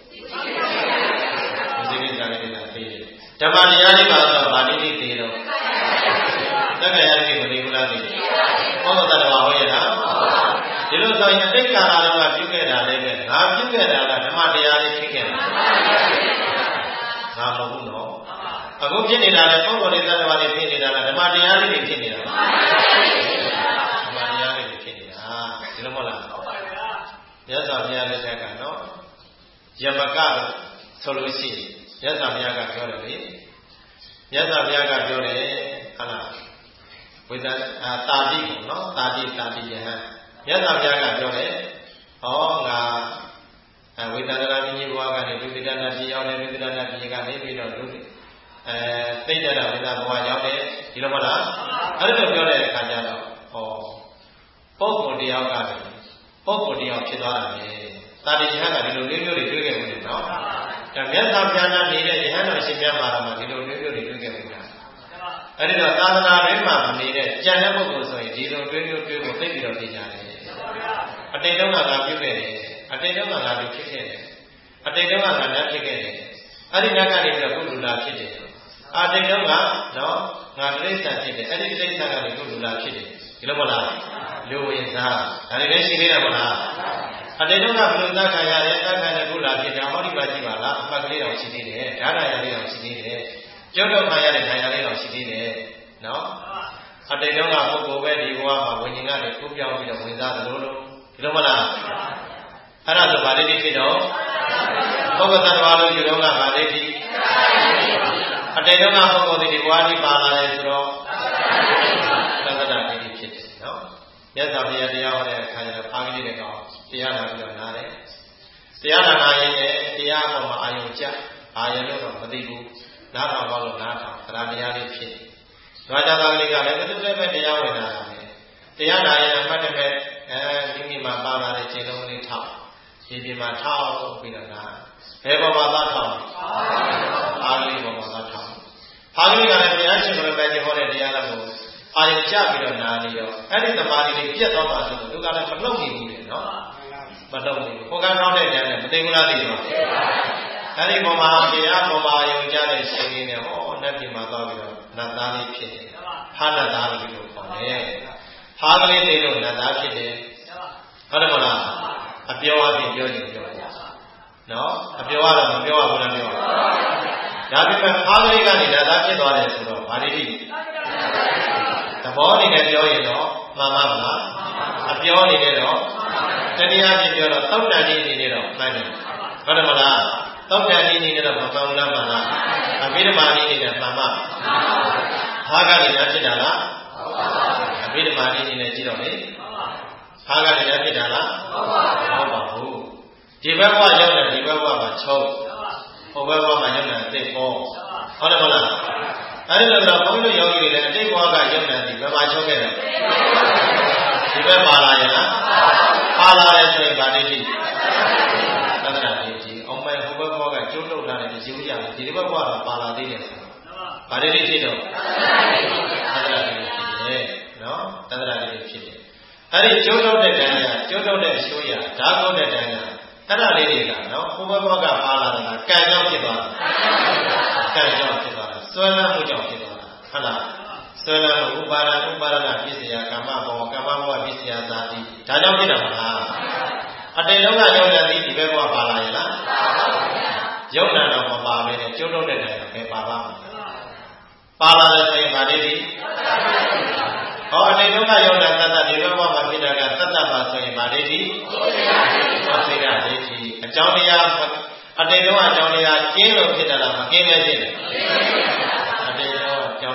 ဒီကိလေသာကိလေသာသိတယ်ဓမ္မတရားလေးပါတော့ဗာတိတိသိတော့တက္ကရာတိမသိဘူးလားသိပုဂ္ဂိုလ်တ attva ဟောရတာဒီလိုဆိုရင်အတိတ်ကာလတုန်းကပြုခဲ့တာလည်းပဲငါပြုခဲ့တာကဓမ္မတရားလေးဖြစ်ခဲ့တာငါမဟုတ်ဘူးနော်အခုဖြစ်နေတာလေပုဂ္ဂိုလ်တွေသတ္တဝါတွေဖြစ်နေတာလားဓမ္မတရားလေးတွေဖြစ်နေတာဓမ္မတရားလေးတွေဖြစ်နေတာဒီလိုမဟုတ်လားမြတ်စွာဘုရားလက်ထက်ကနော်ယမကဆိုလို့ရှိရင်မြတ်စွာဘုရားကပြောတယ်လေမြတ်စွာဘုရားကပြောတယ်ဟာလားဝိသတာတိပေါ့နော်တာတိတာတိယဟန်မြတ်စွာဘုရားကပြောတယ်ဟောငါဝိသန္တရာမြင့်ဘုရားကနေဒုတိယနာတိရောက်တယ်ဒုတိယနာတိကနေပြီးတော့ဒုတိအဲသိကြတာဝိသဘဝရောက်တယ်ဒီလိုမလားအဲ့လိုပြောတဲ့အခါကျတော့ဟောပုဂ္ဂိုလ်တယောက်ကလည်းပုဂ္ဂိုလ်တယောက်ဖြစ်သွားတာပဲတာတိယဟန်ကဒီလိုလေးမျိုးတွေတွေ့ခဲ့ဘူးနော်ဒါမြတ်စွာဘုရားနဲ့နေတဲ့ယဟန်တော်ရှင်မြတ်မှာတော့ဒီလိုလေးမျိုးတွေတွေ့ခဲ့ဘူးလားအဲ့ဒီတော့သာသနာ့တွင်မှာနေတဲ့ကျန်တဲ့ပုဂ္ဂိုလ်ဆိုရင်ဒီလိုတွေ့မျိုးတွေ့ဖို့သိပြီးတော့သိကြတယ်အတိတ်တုန်းကငါပြုခဲ့တယ်အတိတ်တုန်းကငါပြုဖြစ်ခဲ့တယ်အတိတ်တုန်းကငါနတ်ဖြစ်ခဲ့တယ်အဲ့ဒီနတ်ကနေပြီးတော့ပုဂ္ဂိုလ်လာဖြစ်တယ်အတိတ်တုန်းကနော်ငါတိဋ္ဌာန်ဖြစ်တယ်အဲ့ဒီတိဋ္ဌာန်ကနေပုဂ္ဂိုလ်လာဖြစ်တယ်ဒီလိုမလားလူဝင်စားဒါလည်းရှိသေးတယ်မလားအတိတ်တုန်းကဘယ်လိုသတ်ခံရတယ်သတ်ခံတဲ့ပုဂ္ဂိုလ်လာဖြစ်တယ်ဟောဒီပါရှိပါလားအမှတ်ကလေးတော်ရှိသေးတယ်ဓာတ်ရရလေးတော်ရှိသေးတယ်ကျောက်တော့ခံရတဲ့ခံရလေးတော်ရှိသေးတယ်နော်အတိတ်တုန်းကပုဂ္ဂိုလ်ပဲဒီဘဝမှာဝိညာဉ်ကနေကိုပြောင်းပြီးတော့ဝင်စားတယ်လို့လို့ဒီလိုမလားအဲ့ဒါဆိုဗာဒိဋ္ဌိဖြစ်တော့ပုဂ္ဂိုလ်သတ္တဝါလို့ယူတော့ကဗာဒိဋ္ဌိအတိတ်တုန်းကပုဂ္ဂိုလ်တွေဒီဘဝကြီးပါလာတယ်ဆိုတော့သတ္တဒိဋ္ဌိဖြစ်တယ်နော်မြတ်စွာဘုရားတရားဟောတဲ့အခါကျတော့ဖားကလေးတွေကောင်တရားနာပြီးတော့နားတယ်တရားနာနာရင်လည်းတရားပေါ်မှာအာယုံကျအာယုံလို့တော့မသိဘူးနားထောင်တော့လို့နားထောင်သရတရားလေးဖြစ်တယ်။ဒါကြောင့်သားကလေးကလည်းတစ်သက်ပဲတရားဝင်လာတယ်။တရားနာရင်အမှတ်တမဲ့အဲဒီမိမှာပါလာတဲ့ခြေလုံးလေးထောက်ဒီပြမှာထောက်ပြီးတော့နာဘယ်ပေါ်မှာသာထောက်အားလေးပေါ်မှာသာထောက်အားလေးကလည်းတရားရှင်ဘုရားပဲဟောတဲ့တရားတော်ကိုအာရုံကျပြီးတော့နာနေရောအဲ့ဒီသမာဓိလေးပြတ်သွားမှဆိုတော့သူကလည်းမလုံနေဘူးလေနော်မလုံနေဘူးကိုကကောင်းတဲ့တရားနဲ့မသိဘူးလားသိတော့အဲ့ဒီပေါ်မှာတရားပေါ်မှာယုံကြတဲ့ရှင်ကြီးနဲ့ဟောနတ်ပြည်မှာသွားပြီးတော့နတ်သားလေးဖြစ်တယ်ဖာနတ်သားလေးလို့ခေါ်တယ်ဖားကလေးသိလို့နတ်သားဖြစ်တယ်ဟုတ်တယ်မလားအပြောအပြင်ပြောရင်ပြောနော်အပြောကတော့မပြောရဘူးလားပြောဒါပေမဲ့ဖားကလေးကနေနတ်သားဖြစ်သွားတယ်ဆိုတော့ဗာလိတိသဘောအနေနဲ့ပြောရင်တော့မှန်ပါမလားအပြောအနေနဲ့တော့တရားချင်းပြောတော့သောက်တန်ကြီးအနေနဲ့တော့မှန်တယ်ဟုတ်တယ်မလားသောက်တန်ကြီးအနေနဲ့တော့မမှန်ဘူးလားမှန်လားအဘိဓမ္မာနည်းအနေနဲ့မှန်ပါဟာကနေများဖြစ်တာလားအဘိဓမ္မာနည်းအနေနဲ့ကြည့်တော့လေဟာကနေများဖြစ်တာလားဟုတ်ပါဘူးဒီဘက်ဘဝရောက်တယ်ဒီဘက်ဘဝမှာချုပ်ဟိုဘက်ဘဝမှာရောက်တယ်သိပေါ်ဟုတ်တယ်မလားအဲ့ဒီလိုတော့ဘုန်းကြီးတို့ယောဂီတွေလည်းအတိတ်ဘဝကရောက်တယ်ဒီဘက်မှာချုပ်ခဲ့တယ်ဒီဘက်ပါလာရင်လားပါလာတယ်ဆိုရင်ဗာဒိဋ္ဌိသတ္တရာဒိဋ္ဌိအောင်မဲ့ဟိုဘက်ဘဝကကျိုးထုတ်တာနဲ့ဒီရုပ်ရတယ်ဒီဘက်ဘဝကပါလာသေးတယ်ဆိုတော့ဗာဒိဋ္ဌိဖြစ်တော့သတ္တရာဒိဋ္ဌိဖြစ်တယ်နော်သတ္တရာဒိဋ္ဌိဖြစ်တယ်အဲ့ဒီကျိုးထုတ်တဲ့တန်းကကျိုးထုတ်တဲ့အရှိုးရဓာတ်ထုတ်တဲ့တန်းကအဲ့ဒါလေးတွေကနော်ဟိုဘက်ဘဝကပါလာတာကံကြောင့်ဖြစ်သွားတာကံကြောင့်ဖြစ်သွားတာဆွဲလန်းမှုကြောင့်ဖြစ်သွားတာဟုတ်လားဆွဲလန်းမှုဥပါဒဥပါဒနာပစ္စယကာမဘောကာမဘောပစ္စယဇာတိဒါကြောင့်ဖြစ်တာမလားအတိတ်လုံးကယုံတယ်ဒီဘက်ဘဝပါလာရဲ့လားယုံတယ်တော့မပါဘဲနဲ့ကျိုးထုတ်တဲ့တိုင်တော့ပဲပါပါမှာပါလာတယ်ဆိုရင်ဗာဒိဋ္ဌိဟောအတိတ်လုံးကယုံတယ်သတ္တဒီဘက်ဘဝမှာဖြစ်တာကသတ္တပါဆိုရင်ဗာဒိဋ္ဌိအသိကဒိဋ္ဌိအကြောင်းတရားအတိတ်လုံးကအကြောင်းတရားကျင်းလို့ဖြစ်တာလားမကျင်းလဲဖြစ်တယ်အတိတ်လုံးအကြောင်းတရားမ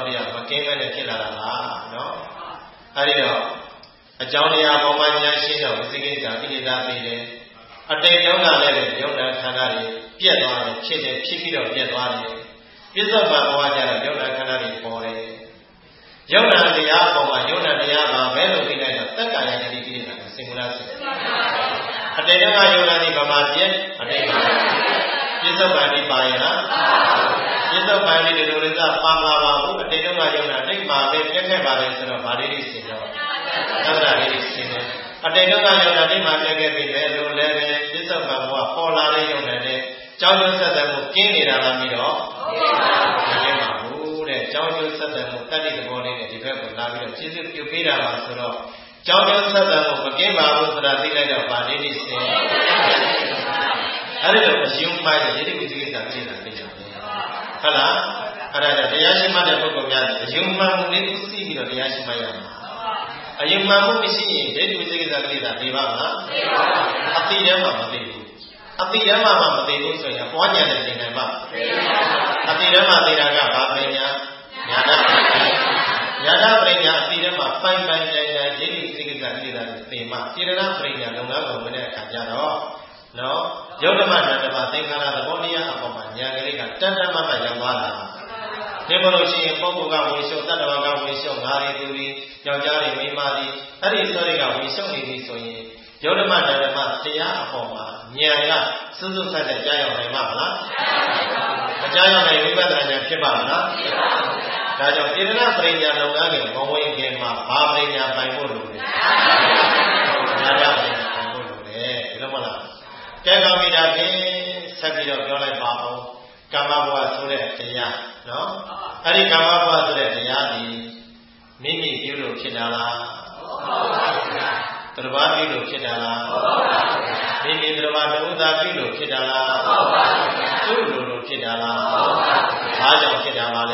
ကင်းမဲ့နဲ့ဖြစ်လာတာလားနော်အဲဒီတော့အကြောင်းတရားပေါ်မှာဉာဏ်ရှင်းတော့ဝိသိကိစ္စကိလေသာသိတယ်အတိတ်တုန်းကလည်းယုံနာခန္ဓာတွေပြက်သွားတယ်ဖြစ်တယ်ဖြစ်ပြီးတော့ပြက်သွားတယ်ပြစ္ဆုတ်ပံဘဝကျတော့ယုံနာခန္ဓာတွေပေါ်တယ်ယုံနာတရားအပေါ်မှာယုံနာတရားမှာပဲလို့သိလိုက်တော့တက္ကာယတိကိလေသာစင်္ဂလာစစ်အတိတ်တုန်းကယုံနာဒီဗမာပြက်အတိတ်မှာပြစ္ဆုတ်ပံဒီပါရလားပြစ္ဆုတ်ပံဒီဒီလိုလေးကပါမလာပါဘူးအတိတ်တုန်းကယုံနာတိတ်မှာပဲပြက်ခဲ့ပါလေဆိုတော့ဗာလေးလေးစင်တော့သက္ကာလေးစင်တယ်အတိတ်တုန်းကယုံနာတိတ်မှာပြက်ခဲ့ပြီလေလို့လည်းပဲပြစ္ဆုတ်ပံဘဝပေါ်လာတဲ့ယုံနာနဲ့ကြောင်းကျဆက်တဲ့မှုကင်းနေတာလားပြီးတော့မကင်းပါဘူးတဲ့ကြောင်းကျဆက်တဲ့မှုတတ္တိသဘောလေးနဲ့ဒီဘက်ကိုလာပြီးတော့ကျေးဇူးပြုပေးတာပါဆိုတော့ကြောင်းကျဆက်တဲ့မှုမကင်းပါဘူးဆိုတာသိလိုက်တော့ဗာလေးလေးစင်အဲ့ဒီလိုအယုံမှတဲ့ယတိဝိသိကိစ္စသိတာသိကြတယ်ဟုတ်လားအဲ့ဒါတရားရှိမှတဲ့ပုဂ္ဂိုလ်များအယုံမှမှုလေးကိုသိပြီးတော့တရားရှိမှရမှာအယုံမှမှုမရှိရင်ယတိဝိသိကိစ္စသိတာသိပါမလားသိပါဘူးအတိထဲမှာမသိဘူးအတိထဲမှာမသိဘူးဆိုရင်ပွားဉာဏ်နဲ့သိနိုင်ပါအတိထဲမှာသိတာကဘာပညာညာနာညာနာပညာအတိထဲမှာပိုင်ပိုင်တိုင်တိုင်ယတိဝိသိကိစ္စသိတာကိုသိမှစေတနာပညာလုံလောက်ကုန်တဲ့အခါကျတော့နော်ယုတ်ဓမ္မနန္ဒမသင်္ခါရသဘောတရားအပေါ်မှာဉာဏ်ကလေးကတန်တန်မမရောက်သွားတာဒီမလို့ရှိရင်ပုဂ္ဂိုလ်ကဝိရှုတတ္တဝါကဝိရှုငါးရီသူရီယောက်ျားတွေမိန်းမတွေအဲ့ဒီဆိုတွေကဝိရှုနေပြီဆိုရင်ယုတ်ဓမ္မနန္ဒမတရားအပေါ်မှာဉာဏ်ကစွတ်စွတ်ဆက်တဲ့ကြားရောက်နိုင်မှာမလားမကြားရောက်နိုင်ဝိပဿနာဉာဏ်ဖြစ်ပါမလားဒါကြောင့်စေတနာပညာလုံငန်းကိုမဝင်ခင်မှာဘာပညာပိုင်ဖို့လိုလဲညာရပညာပိုင်ဖို့လိုတယ်ဒီလိုမလားကဲကောင်းပြီဒါဖြင့်ဆက်ပြီးတော့ပြောလိုက်ပါအောင်ကာမဘဝဆိုတဲ့တရားနော်အဲ့ဒီကာမဘဝဆိုတဲ့တရားဒီမိမိပြုလို့ဖြစ်တာလားတရဘာပြုလို့ဖြစ်တာလားမိမိတရဘာတူသာပြုလို့ဖြစ်တာလားသူ့လိုလိုဖြစ်တာလားဘာကြောင့်ဖြစ်တာပါလဲ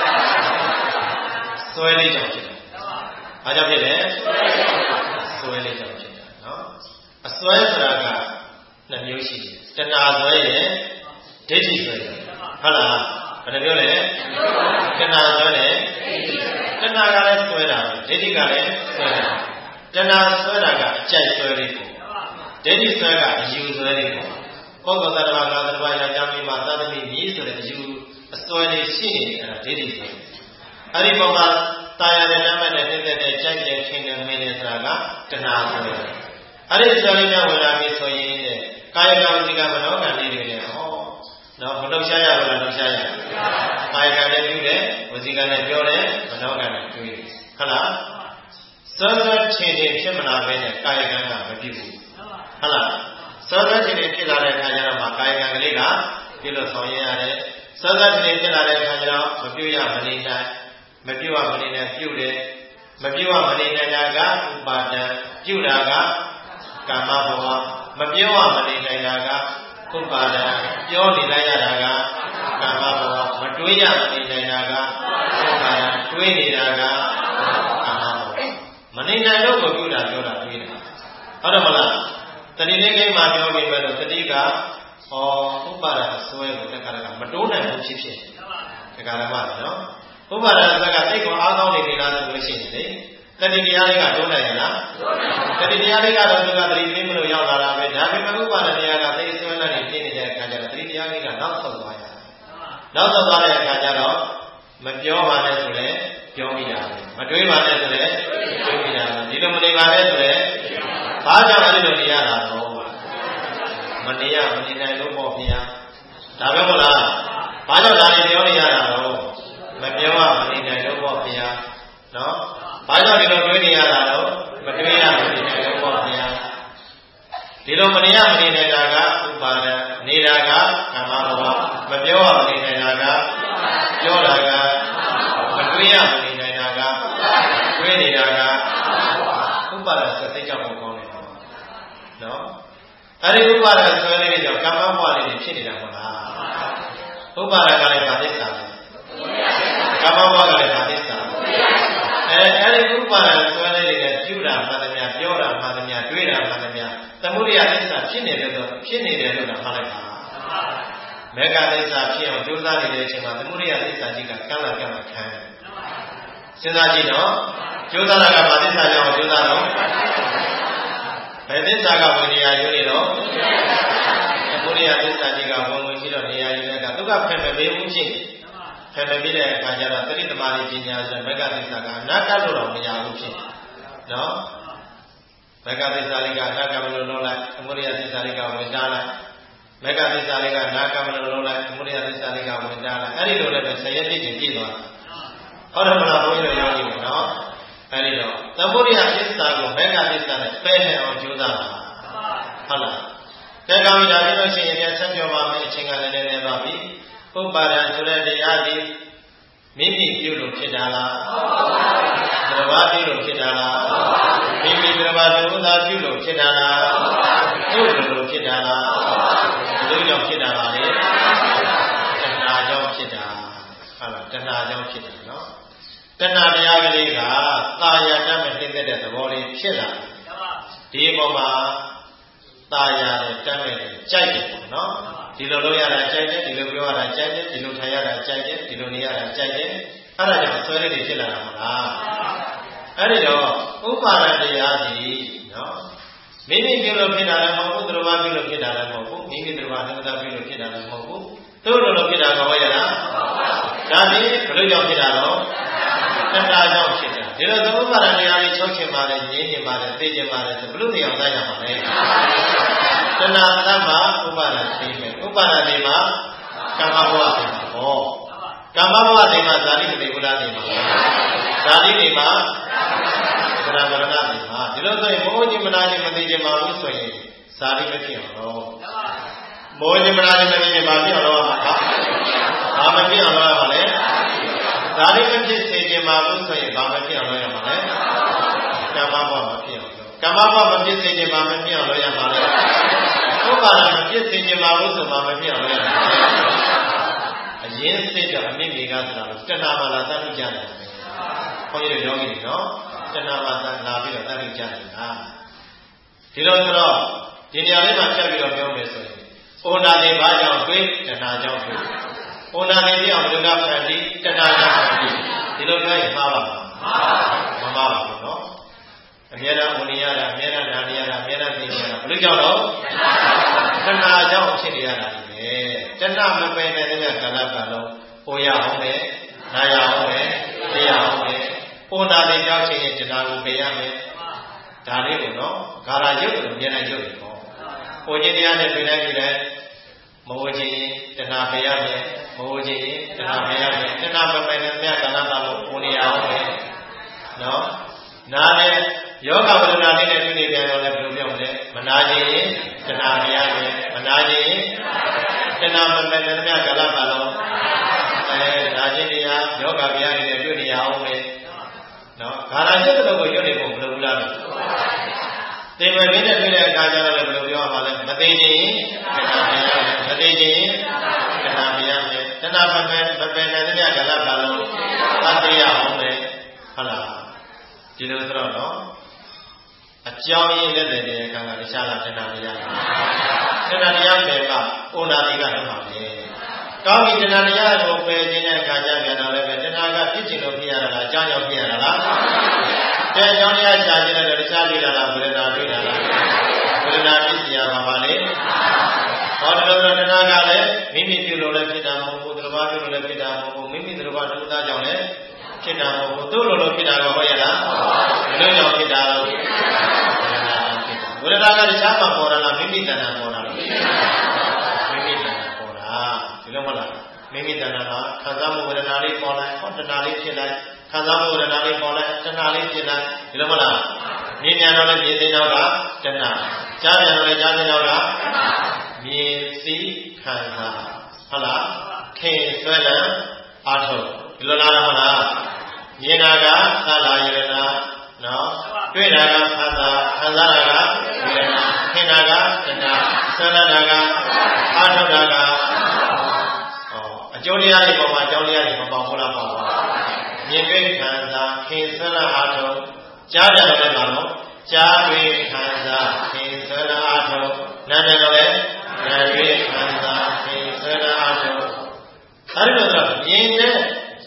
စွဲလေးကြောင့်ဖြစ်တာဘာကြောင့်ဖြစ်လဲစွဲလေးကြောင့်ဖြစ်တာနော်အစွဲဆိုတာကနှမျိုးရှိတယ်တဏှာစွဲရဲ့ဒိဋ္ဌိစွဲရဲ့ဟုတ်လားဘယ်လိုပြောလဲတဏှာစွဲနဲ့တဏှာကလည်းစွဲတာဒိဋ္ဌိကလည်းစွဲတာတဏှာစွဲတာကအကြိုက်စွဲလေးပေါ့ဒိဋ္ဌိစွဲကအယူစွဲလေးပေါ့ပုဂ္ဂိုလ်သတ္တဝါကသတ္တဝါယောက်ျားမိန်းမသာသမီမြည်ဆိုတဲ့အယူအစွဲလေးရှိနေတယ်အဲ့ဒါဒိဋ္ဌိစွဲအဲ့ဒီပုံမှာတာယာတဲ့နမနဲ့သိတဲ့ကြိုက်တဲ့ခင်တဲ့မင်းနဲ့ဆိုတာကတဏှာစွဲအဲ့ဒီစွဲလေးများဝင်လာပြီဆိုရင်ကာယကံဝစီကမနောကံလေးတွေနဲ့ဟောနော်မလုပ်ရှားရဘူးလားလုပ်ရှားရကာယကံနဲ့ပြုတယ်ဝစီကံနဲ့ပြောတယ်မနောကံနဲ့တွေးတယ်ဟုတ်လားစောစောချင်းချင်းဖြစ်မလာဘဲနဲ့ကာယကံကမပြုဘူးဟုတ်လားစောစောချင်းချင်းဖြစ်လာတဲ့အခါကျတော့မှကာယကံကလေးကပြုလို့ဆောင်ရရတယ်စောစောချင်းချင်းဖြစ်လာတဲ့အခါကျတော့မပြုရမနေနိုင်မပြုရမနေနိုင်ပြုတယ်မပြုရမနေနိုင်တာကဥပါဒံပြုတာကကာမဘဝမပြောရမနေနိုင်တာကဥပါဒံပြောနေလိုက်ရတာကကာမဘဝမတွေးရမနေနိုင်တာကဥပါဒံတွေးနေတာကကာမဘဝမနေနိုင်လို့မပြုတာပြောတာတွေးတာဟုတ်တယ်မလားတတိလေးကိန်းမှာပြောပြီးပဲလို့တတိကဟောဥပါဒံအစွဲကိုတခါတခါမတိုးနိုင်ဘူးဖြစ်ဖြစ်တခါတခါနော်ဥပါဒံအစွဲကတိတ်ကိုအားကောင်းနေပြီလားဆိုလို့ရှိရင်လေတတိတရားလေးကတိုးနိုင်ရလားတတိတရားလေးကတော့သူကတတိလေးမလို့ရောက်လာတာပဲဒါပေမဲ့ဥပါဒတရားကသိဆွဲလာနေပြည့်နေတဲ့အခါကျတော့တတိတရားလေးကနောက်ဆုံးသွားရနောက်ဆုံးသွားတဲ့အခါကျတော့မပြောပါနဲ့ဆိုလည်းပြောမိတာပဲမတွေးပါနဲ့ဆိုလည်းတွေးမိတာဒီလိုမနေပါနဲ့ဆိုလည်းဘာကြောင့်အဲ့လိုနေရတာတော့မနေရမနေနိုင်လို့ပေါ့ဗျာဒါပဲမဟုတ်လားဘာကြောင့်ဒါနေပြောနေရတာတော့မပြောရမနေနိုင်လို့ပေါ့ဗျာနော်ဘာကြောင့်ဒီလိုတွေးနေရတာတော့မတွေးရမနေနိုင်လို့ပေါ့ဗျာဒီလိုမနေရမနေနိုင်တာကဥပါဒံနေတာကကာမဘဝမပြောရမနေနိုင်တာကပြောတာကမတွေးရမနေနိုင်တာကတွေးနေတာကဥပါဒံစသိကြောင့်ကောင်းတယ်နော်အဲ့ဒီဥပါဒံဆွဲလေးတွေကြောင့်ကာမဘဝလေးတွေဖြစ်နေတာမဟုတ်လားဥပါဒံကလည်းဗာသစ္စာပဲကာမဘဝကလည်းဗာသစ္စာအဲအဲ့ဒီဥပါဒံဆွဲလေးတွေနဲ့ပြုတာမှန်သမျှပြောတာမှန်သမျှတွေးတာမှန်သမျှသမုဒိယသစ္စာဖြစ်နေတယ်ဆိုဖြစ်နေတယ်လို့တော့မှားလိုက်ပါမေဃသစ္စာဖြစ်အောင်ကြိုးစားနေတဲ့အချိန်မှာသမုဒိယသစ္စာကြီးကကန့်လာကန့်လာခံတယ်စဉ်းစားကြည့်နော်ကျိုးစားတာကဘာသစ္စာကြောင့်ကျိုးစားတော့ဘယ်သစ္စာကဝင်နေရယူနေတော့သမုဒိယသစ္စာကြီးကဝင်ဝင်ပြီးတော့နေရယူတဲ့ကသူကဖယ်မပေးဘူးဖြစ်ဖယ်မပေးတဲ့အခါကျတော့သတိသမารီပညာဆိုမဂ္ဂသစ္စာကအနာကလို့တော့မရဘူးဖြစ်နော်မဂ္ဂသစ္စာလေးကအနာကမလို့လုံးလိုက်သမုဒိယသစ္စာလေးကဝင်တားလိုက်မဂ္ဂသစ္စာလေးကနာကမလို့လုံးလိုက်သမုဒိယသစ္စာလေးကဝင်တားလိုက်အဲ့ဒီလိုလည်းဆယ်ရက်ပြည့်ပြည့်သွားဟုတ်တယ်မလားဘုန်းကြီးတို့ရောက်နေပြီနော်အဲ့ဒီတော့သမုဒိယသစ္စာကိုမဂ္ဂသစ္စာနဲ့ပယ်နေအောင်ကြိုးစားပါဟုတ်လားတဲ့ကောင်းပြီဒါပြီးလို့ရှိရင်ပြန်ဆက်ပြောပါမယ်အချိန်ကလည်းလည်းနေပါပြီဥပါဒံဆိုတဲ့တရားဒီမိမိပြုလို့ဖြစ်တာလားသဘာဝပြုလို့ဖြစ်တာလားမိမိသဘာဝတူသာပြုလို့ဖြစ်တာလားဟုတ်လို့ဖြစ်တာလားဘယ်လိုကြောင့်ဖြစ်တာပါလဲတဏှာကြောင့်ဖြစ်တာဟုတ်လားတဏှာကြောင့်ဖြစ်တယ်နော်တဏှာတရားကလေးကသာယာတတ်မဲ့သိတဲ့သဘောလေးဖြစ်လာဒီအပေါ်မှာသာယာနဲ့တတ်မဲ့ကြိုက်တယ်ပေါ့နော်ဒီလိုလုပ်ရတာကြိုက်တယ်ဒီလိုပြောရတာကြိုက်တယ်ဒီလိုထိုင်ရတာကြိုက်တယ်ဒီလိုနေရတာကြိုက်တယ်အဲ့ဒါကြောင့်ဆွဲလေးတွေဖြစ်လာတာမလားအဲ့ဒီတော့ဥပါဒတရားကြီးနော်မိမိပြုလို့ဖြစ်တာလည်းမဟုတ်ဘူးသူတော်ဘာပြုလို့ဖြစ်တာလည်းမဟုတ်ဘူးမိမိသူတော်ဘာသစ္စာပြုလို့ဖြစ်တာလည်းမဟုတ်ဘူးသူတို့လိုဖြစ်တာကောရလားဒါပြီးဘယ်လိုကြောင့်ဖြစ်တာတော့တဏှာကြောင့်ဖြစ်တာဒီလိုသမုပ္ပါဒတရားကြီးချုပ်ချင်ပါလေငြင်းချင်ပါလေသိချင်ပါလေဆိုဘလို့နေအောင်သားရမှာလဲတဏှာသတ်မှာဥပါဒသိမယ်ဥပါဒသိမှာကာမဘဝသိမှာဟောကာမဘဝသိမှာဇာတိမတိဘုရားသိမှာဇာတိသိမှာဗရမရဏသိမှာဒီလိုဆိုရင်မောခြင်းမနာခြင်းမသိခြင်းမဟုတ်ဆိုရင်ဇာတိမဖြစ်အောင်တော့မောခြင်းမနာခြင်းမသိခြင်းမဖြစ်အောင်တော့ဘာမဖြစ်အောင်တော့ပါလဲဇာတိမဖြစ်စေခြင်းမဟုတ်ဆိုရင်ဘာမဖြစ်အောင်လုပ်ရမှာလဲကာမဘဝမဖြစ်အောင်ကာမဘဝမဖြစ်စေခြင်းမမဖြစ်အောင်လုပ်ရမှာလဲဥပါဒမဖြစ်စေခြင်းမဟုတ်ဆိုဘာမဖြစ်အောင်လုပ်ရမှာလဲအရင်စိတ်ကအမိမိကဆိုတာလို့တဏှာမှာလာတတ်လို့ကြတယ်ခွန်ကြီးတို့ယောဂီတွေနော်တဏှာမှာလာပြီးတော့တတ်လို့ကြတယ်လားဒီလိုဆိုတော့ဒီနေရာလေးမှာဖြတ်ပြီးတော့ပြောမယ်ဆိုရင်ဩနာတိဘာကြောင့်တွေးတဏှာကြောင့်တွေးဩနာတိပြောင်းဘုရားဖန်တီးတဏှာကြောင့်ဖန်တီးဒီလိုပြောရင်မှားပါမမှားပါဘူးနော်အမြဲတမ်းဝင်ရတာအမြဲတမ်းနာနေရတာအမြဲတမ်းသိနေရတာဘယ်လိုကြောင့်တော့တဏှာကြောင့်ဖြစ်နေရတာလေတဏှာမပယ်တဲ့တဲ့ကာလပတ်လုံးဟိုရအောင်ပဲနာရအောင်ပဲသိရအောင်ပဲဩနာတိကြောင့်ချင်းတဏှာကိုပယ်ရမယ်ဒါလေးကိုနော်ဂါရရုပ်ကိုအမြဲတမ်းရုပ်တယ်ပေါ့ဟိုခြင်းတရားနဲ့ပြင်လိုက်ပြီလေမဟုတ်ခြင်းတဏှာပယ်ရမယ်မဟုတ်ခြင်းတဏှာပယ်ရမယ်တဏှာမပယ်တဲ့မြတ်ကာလပတ်လုံးဟိုနေရအောင်ပဲနော်နာနဲ့ယောဂဝိဒနာလေးနဲ့တွေ့နေပြန်တော့လည်းဘယ်လိုပြောမလဲမနာခြင်းတဏှာပယ်ရမယ်မနာခြင်းတဏှာမပယ်တဲ့မြတ်ကာလပတ်လုံးအဲနာခြင်းတရားယောဂဗျာတွေနဲ့တွေ့နေရအောင်ပဲနော်ဂါရရုပ်တော်ကိုရွတ်နေဖို့ဘယ်လိုလားတေမမင်းနဲ့တွေ့တဲ့အခါကျတော့လည်းဘယ်လိုပြောရမှာလဲမသိခြင်းတဏှာပယ်ရမယ်မသိခြင်းတဏှာပယ်ရမယ်တဏှာမပယ်မပယ်တဲ့မြတ်ကာလပတ်လုံးသတ်ရအောင်ပဲဟုတ်လားဒီလိုဆိုတော့နော်အကြောင်းရင်းနဲ့တည်းတဲ့အခါကတခြားလားတဏှာတရားတဏှာတရားပယ်ကဩနာတိကလည်းပါပဲကောင်းပြီတဏှာတရားကိုပယ်ခြင်းတဲ့အခါကျပြန်တော့လည်းပဲတဏှာကဖြစ်ချင်လို့ဖြစ်ရတာလားအကြောင်းကြောင့်ဖြစ်ရတာလားတဲ့အကြောင်းတရားရှားခြင်းနဲ့တခြားတွေ့တာလားဝေဒနာတွေ့တာလားဝေဒနာဖြစ်စီရမှာပါလေဟောဒီလိုတော့တဏှာကလည်းမိမိပြုလို့လည်းဖြစ်တာမဟုတ်ဘူးသူတစ်ပါးပြုလို့လည်းဖြစ်တာမဟုတ်ဘူးမိမိသူတစ်ပါးတူသားကြောင့်လည်းဖြစ်တာမဟုတ်ဘူးသူ့လိုလိုဖြစ်တာတော့ဟုတ်ရလားဘယ်လိုကြောင့်ဖြစ်တာလဲဝေဒနာကတခြားမှာပေါ်တာလားမိမိတဏှာပေါ်တာလားမိမိတဏှာပေါ်တာဒီလိုမဟုတ်လားမိမိတဏှာမှာခံစားမှုဝေဒနာလေးပေါ်လိုက်ဟောတဏှာလေးဖြစ်လိုက်ခံစားမှုဝေဒနာလေးပေါ်လိုက်တဏှာလေးဖြစ်လိုက်ဒီလိုမဟုတ်လားမြင်မြန်တော့လည်းမြင်သိတော့ကတဏှာကြားမြန်တော့လည်းကြားသိတော့ကမြင်သိခံစားဟုတ်လားခင်ဆွဲလန်းအာထုံဒီလိုလားဟုတ်လားမြင်တာကသာလာယရဏနော်တွေ့တာကခံစားခံစားတာကဝေဒနာခင်တာကတဏှာဆွဲလန်းတာကအာထုံတာကဩအကျိုးတရားတွေပေါ်မှာအကြောင်းတရားတွေမပေါဘူးလားပေါ့မြင်တွေ့ခံစားခင်ဆွဲလန်းအာထုံကြားတယ်လည်းပါတော့ကြားတွေ့ခံစားခင်ဆွဲလန်းအာထုံနားတယ်လည်းနားတွေ့ခံစားခင်ဆွဲလန်းအာထုံအဲဒီလိုဆိုမြင်တဲ့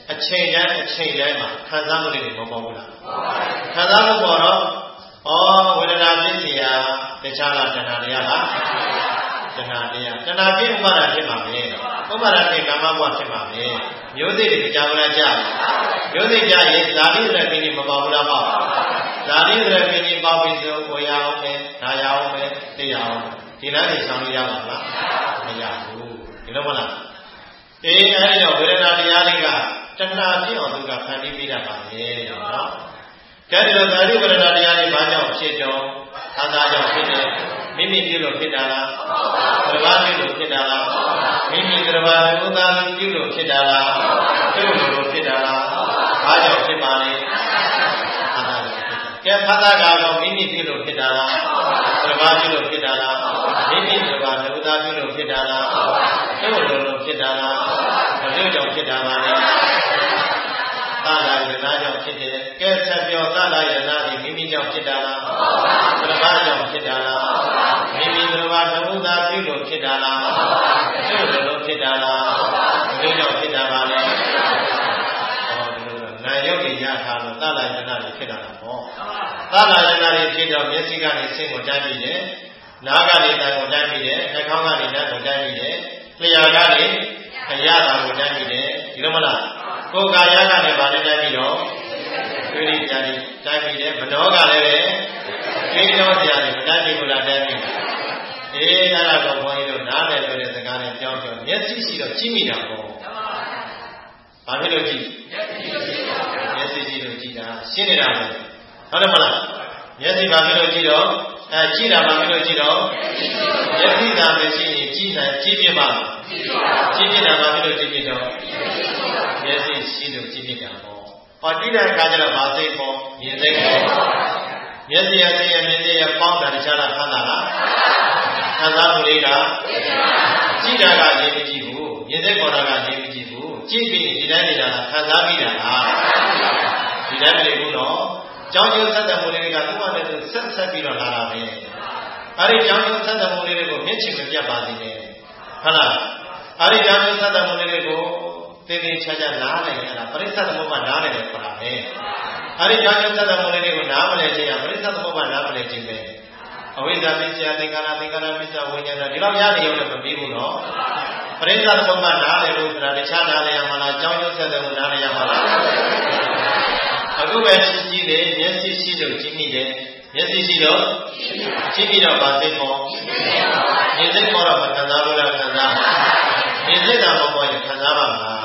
အချိန်တိုင်းအချိန်တိုင်းမှာခံစားမှုတွေမပေါ်ဘူးလားခံစားမှုပေါ်တော့ဩဝေဒနာဖြစ်เสียတခြားလားတဏှာတရားလားတဏှာတရားတဏှာဖြစ်ဥပါဒဖြစ်မှာပဲဥပါဒဖြစ်ကာမဘဝဖြစ်မှာပဲမျိုးစိတ်တွေကြားမလားကြားမျိုးစိတ်ကြားရင်ဇာတိရကိနေမပေါ်ဘူးလားပေါ့ဇာတိရကိနေပေါပြီးဆိုဝေရအောင်ပဲဒါရအောင်ပဲသိရအောင်ဒီလမ်းကြီးဆောင်ရပါလားမရဘူးဒီလိုမလားအေးအဲဒီတော့ဝေဒနာတရားလေးကတဏှာဖြစ်အောင်သူကဖန်တီးပေးတတ်ပါလေနော်ကဲဒီလိုဇာတိဝေဒနာတရားလေးဘာကြောင့်ဖြစ်တော့အာသာကြောင့်ဖြစ်တယ်မိမိပြုလို့ဖြစ်တာလားသရဘာပြုလို့ဖြစ်တာလားမိမိသရဘာဥဒ္ဒါပြုလို့ဖြစ်တာလားပြုလို့ဖြစ်တာလားဘာကြောင့်ဖြစ်ပါလဲအာသာကြောင့်ဖြစ်တာကဲအာသာကတော့မိမိပြုလို့ဖြစ်တာလားသရဘာပြုလို့ဖြစ်တာလားမိမိသရဘာဥဒ္ဒါပြုလို့ဖြစ်တာလားပြုလို့ဖြစ်တာလားဘယ်လိုကြောင့်ဖြစ်တာပါလဲသာလာယနာကြောင့်ဖြစ်တယ်ကဲဆက်ပြောသာလာယနာဒီမိမိကြောင့်ဖြစ်တာလားသရဘာကြောင့်ဖြစ်တာလားမိမိသရဘာသမုဒ္ဒါပြုလို့ဖြစ်တာလားပြုလို့ဖြစ်တာလားဘယ်လိုကြောင့်ဖြစ်တာပါလဲဟောဒီလိုနာယုတ်ကြီးရထားလို့သာလာယနာတွေဖြစ်တာလားဟောသာလာယနာတွေဖြစ်တော့မျက်စိကနေစိတ်ကိုတိုင်းပြီးတယ်နားကနေတန်ကိုတိုင်းပြီးတယ်နှာခေါင်းကနေတန်ကိုတိုင်းပြီးတယ်လျှာကနေအရသာကိုတိုင်းပြီးတယ်ဒီလိုမလားကိုယ်ကာယကနေဗာနဲ့တိုင်းပြီးတော့တွေးနေကြတယ်တိုင်းပြီးတယ်မနောကလည်းပဲတွေးကြောစရာတွေမတိုင်းပြီးဘူးလားတိုင်းပြီးအေးအဲ့ဒါတော့ဘုန်းကြီးတို့နားတယ်ဆိုတဲ့စကားနဲ့ကြောင်းပြောမျက်စိရှိတော့ကြည့်မိတာပေါ့ဘာဖြစ်လို့ကြည့်မျက်စိရှိလို့ကြည့်တာရှင်းနေတာပဲဟုတ်တယ်မလားမျက်စိဘာဖြစ်လို့ကြည့်တော့အဲကြည့်တာဘာဖြစ်လို့ကြည့်တော့မျက်စိသာမရှိရင်ကြည့်နိုင်ကြည့်ပြပါကြည့်ပြတာဘာဖြစ်လို့ကြည့်ပြတော့မျက်စိရှိလို့ကြည့်ပြတာပေါ့ဟောကြည့်တဲ့အခါကျတော့ဘာစိတ်ပေါ်မြင်စိတ်ပေါ်မျက်စိရစိတ်ရမြင်စိတ်ရပေါင်းတာတခြားလားခံတာလားခံစားမှုလေးကကြည့်တာကရေးမကြည့်ဘူးမြင်စိတ်ပေါ်တာကရေးမကြည့်ဘူးကြည့်ပြီးဒီတိုင်းနေတာခံစားမိတာလားဒီတိုင်းမလေးဘူးတော့ကြောင်းကျိုးဆက်တဲ့မှုလေးတွေကသူ့ဘာနဲ့သူဆက်ဆက်ပြီးတော့လာတာပဲအဲဒီကြောင်းကျိုးဆက်တဲ့မှုလေးတွေကိုမျက်ခြေမပြတ်ပါစေနဲ့ဟုတ်လားအဲဒီကြောင်းကျိုးဆက်တဲ့မှုလေးတွေကိုသေသေးချာချာနားလည်ရတာပရိစ္ဆေသမုပ္ပါနားလည်တယ်ဆိုတာပဲအဲဒီကြောင်းကျိုးဆက်တဲ့မှုလေးတွေကိုနားမလည်ခြင်းရပရိစ္ဆေသမုပ္ပါနားမလည်ခြင်းပဲအဝိဇ္ဇာပစ္စယသင်္ခါရသင်္ခါရပစ္စယဝိညာဏဒီလောက်ရနေရုံနဲ့မပြီးဘူးနော်ပရိစ္ဆေသမုပ္ပါနားလည်လို့ဆိုတာတခြားနားလည်ရမှာလားကြောင်းကျိုးဆက်တဲ့မှုနားလည်ရမှာလားအခုပဲကြည့်တယ်မျက်စိရှိလို့ကြည့်မိတယ်မျက်စိရှိတော့ကြည့်ပြီးတော့ဗာသိပေါ်မြင်စိတ်ပေါ်တော့မခံစားဘူးလားခံစားမြင်စိတ်တာမပေါ်ရင်ခံစားပါမလား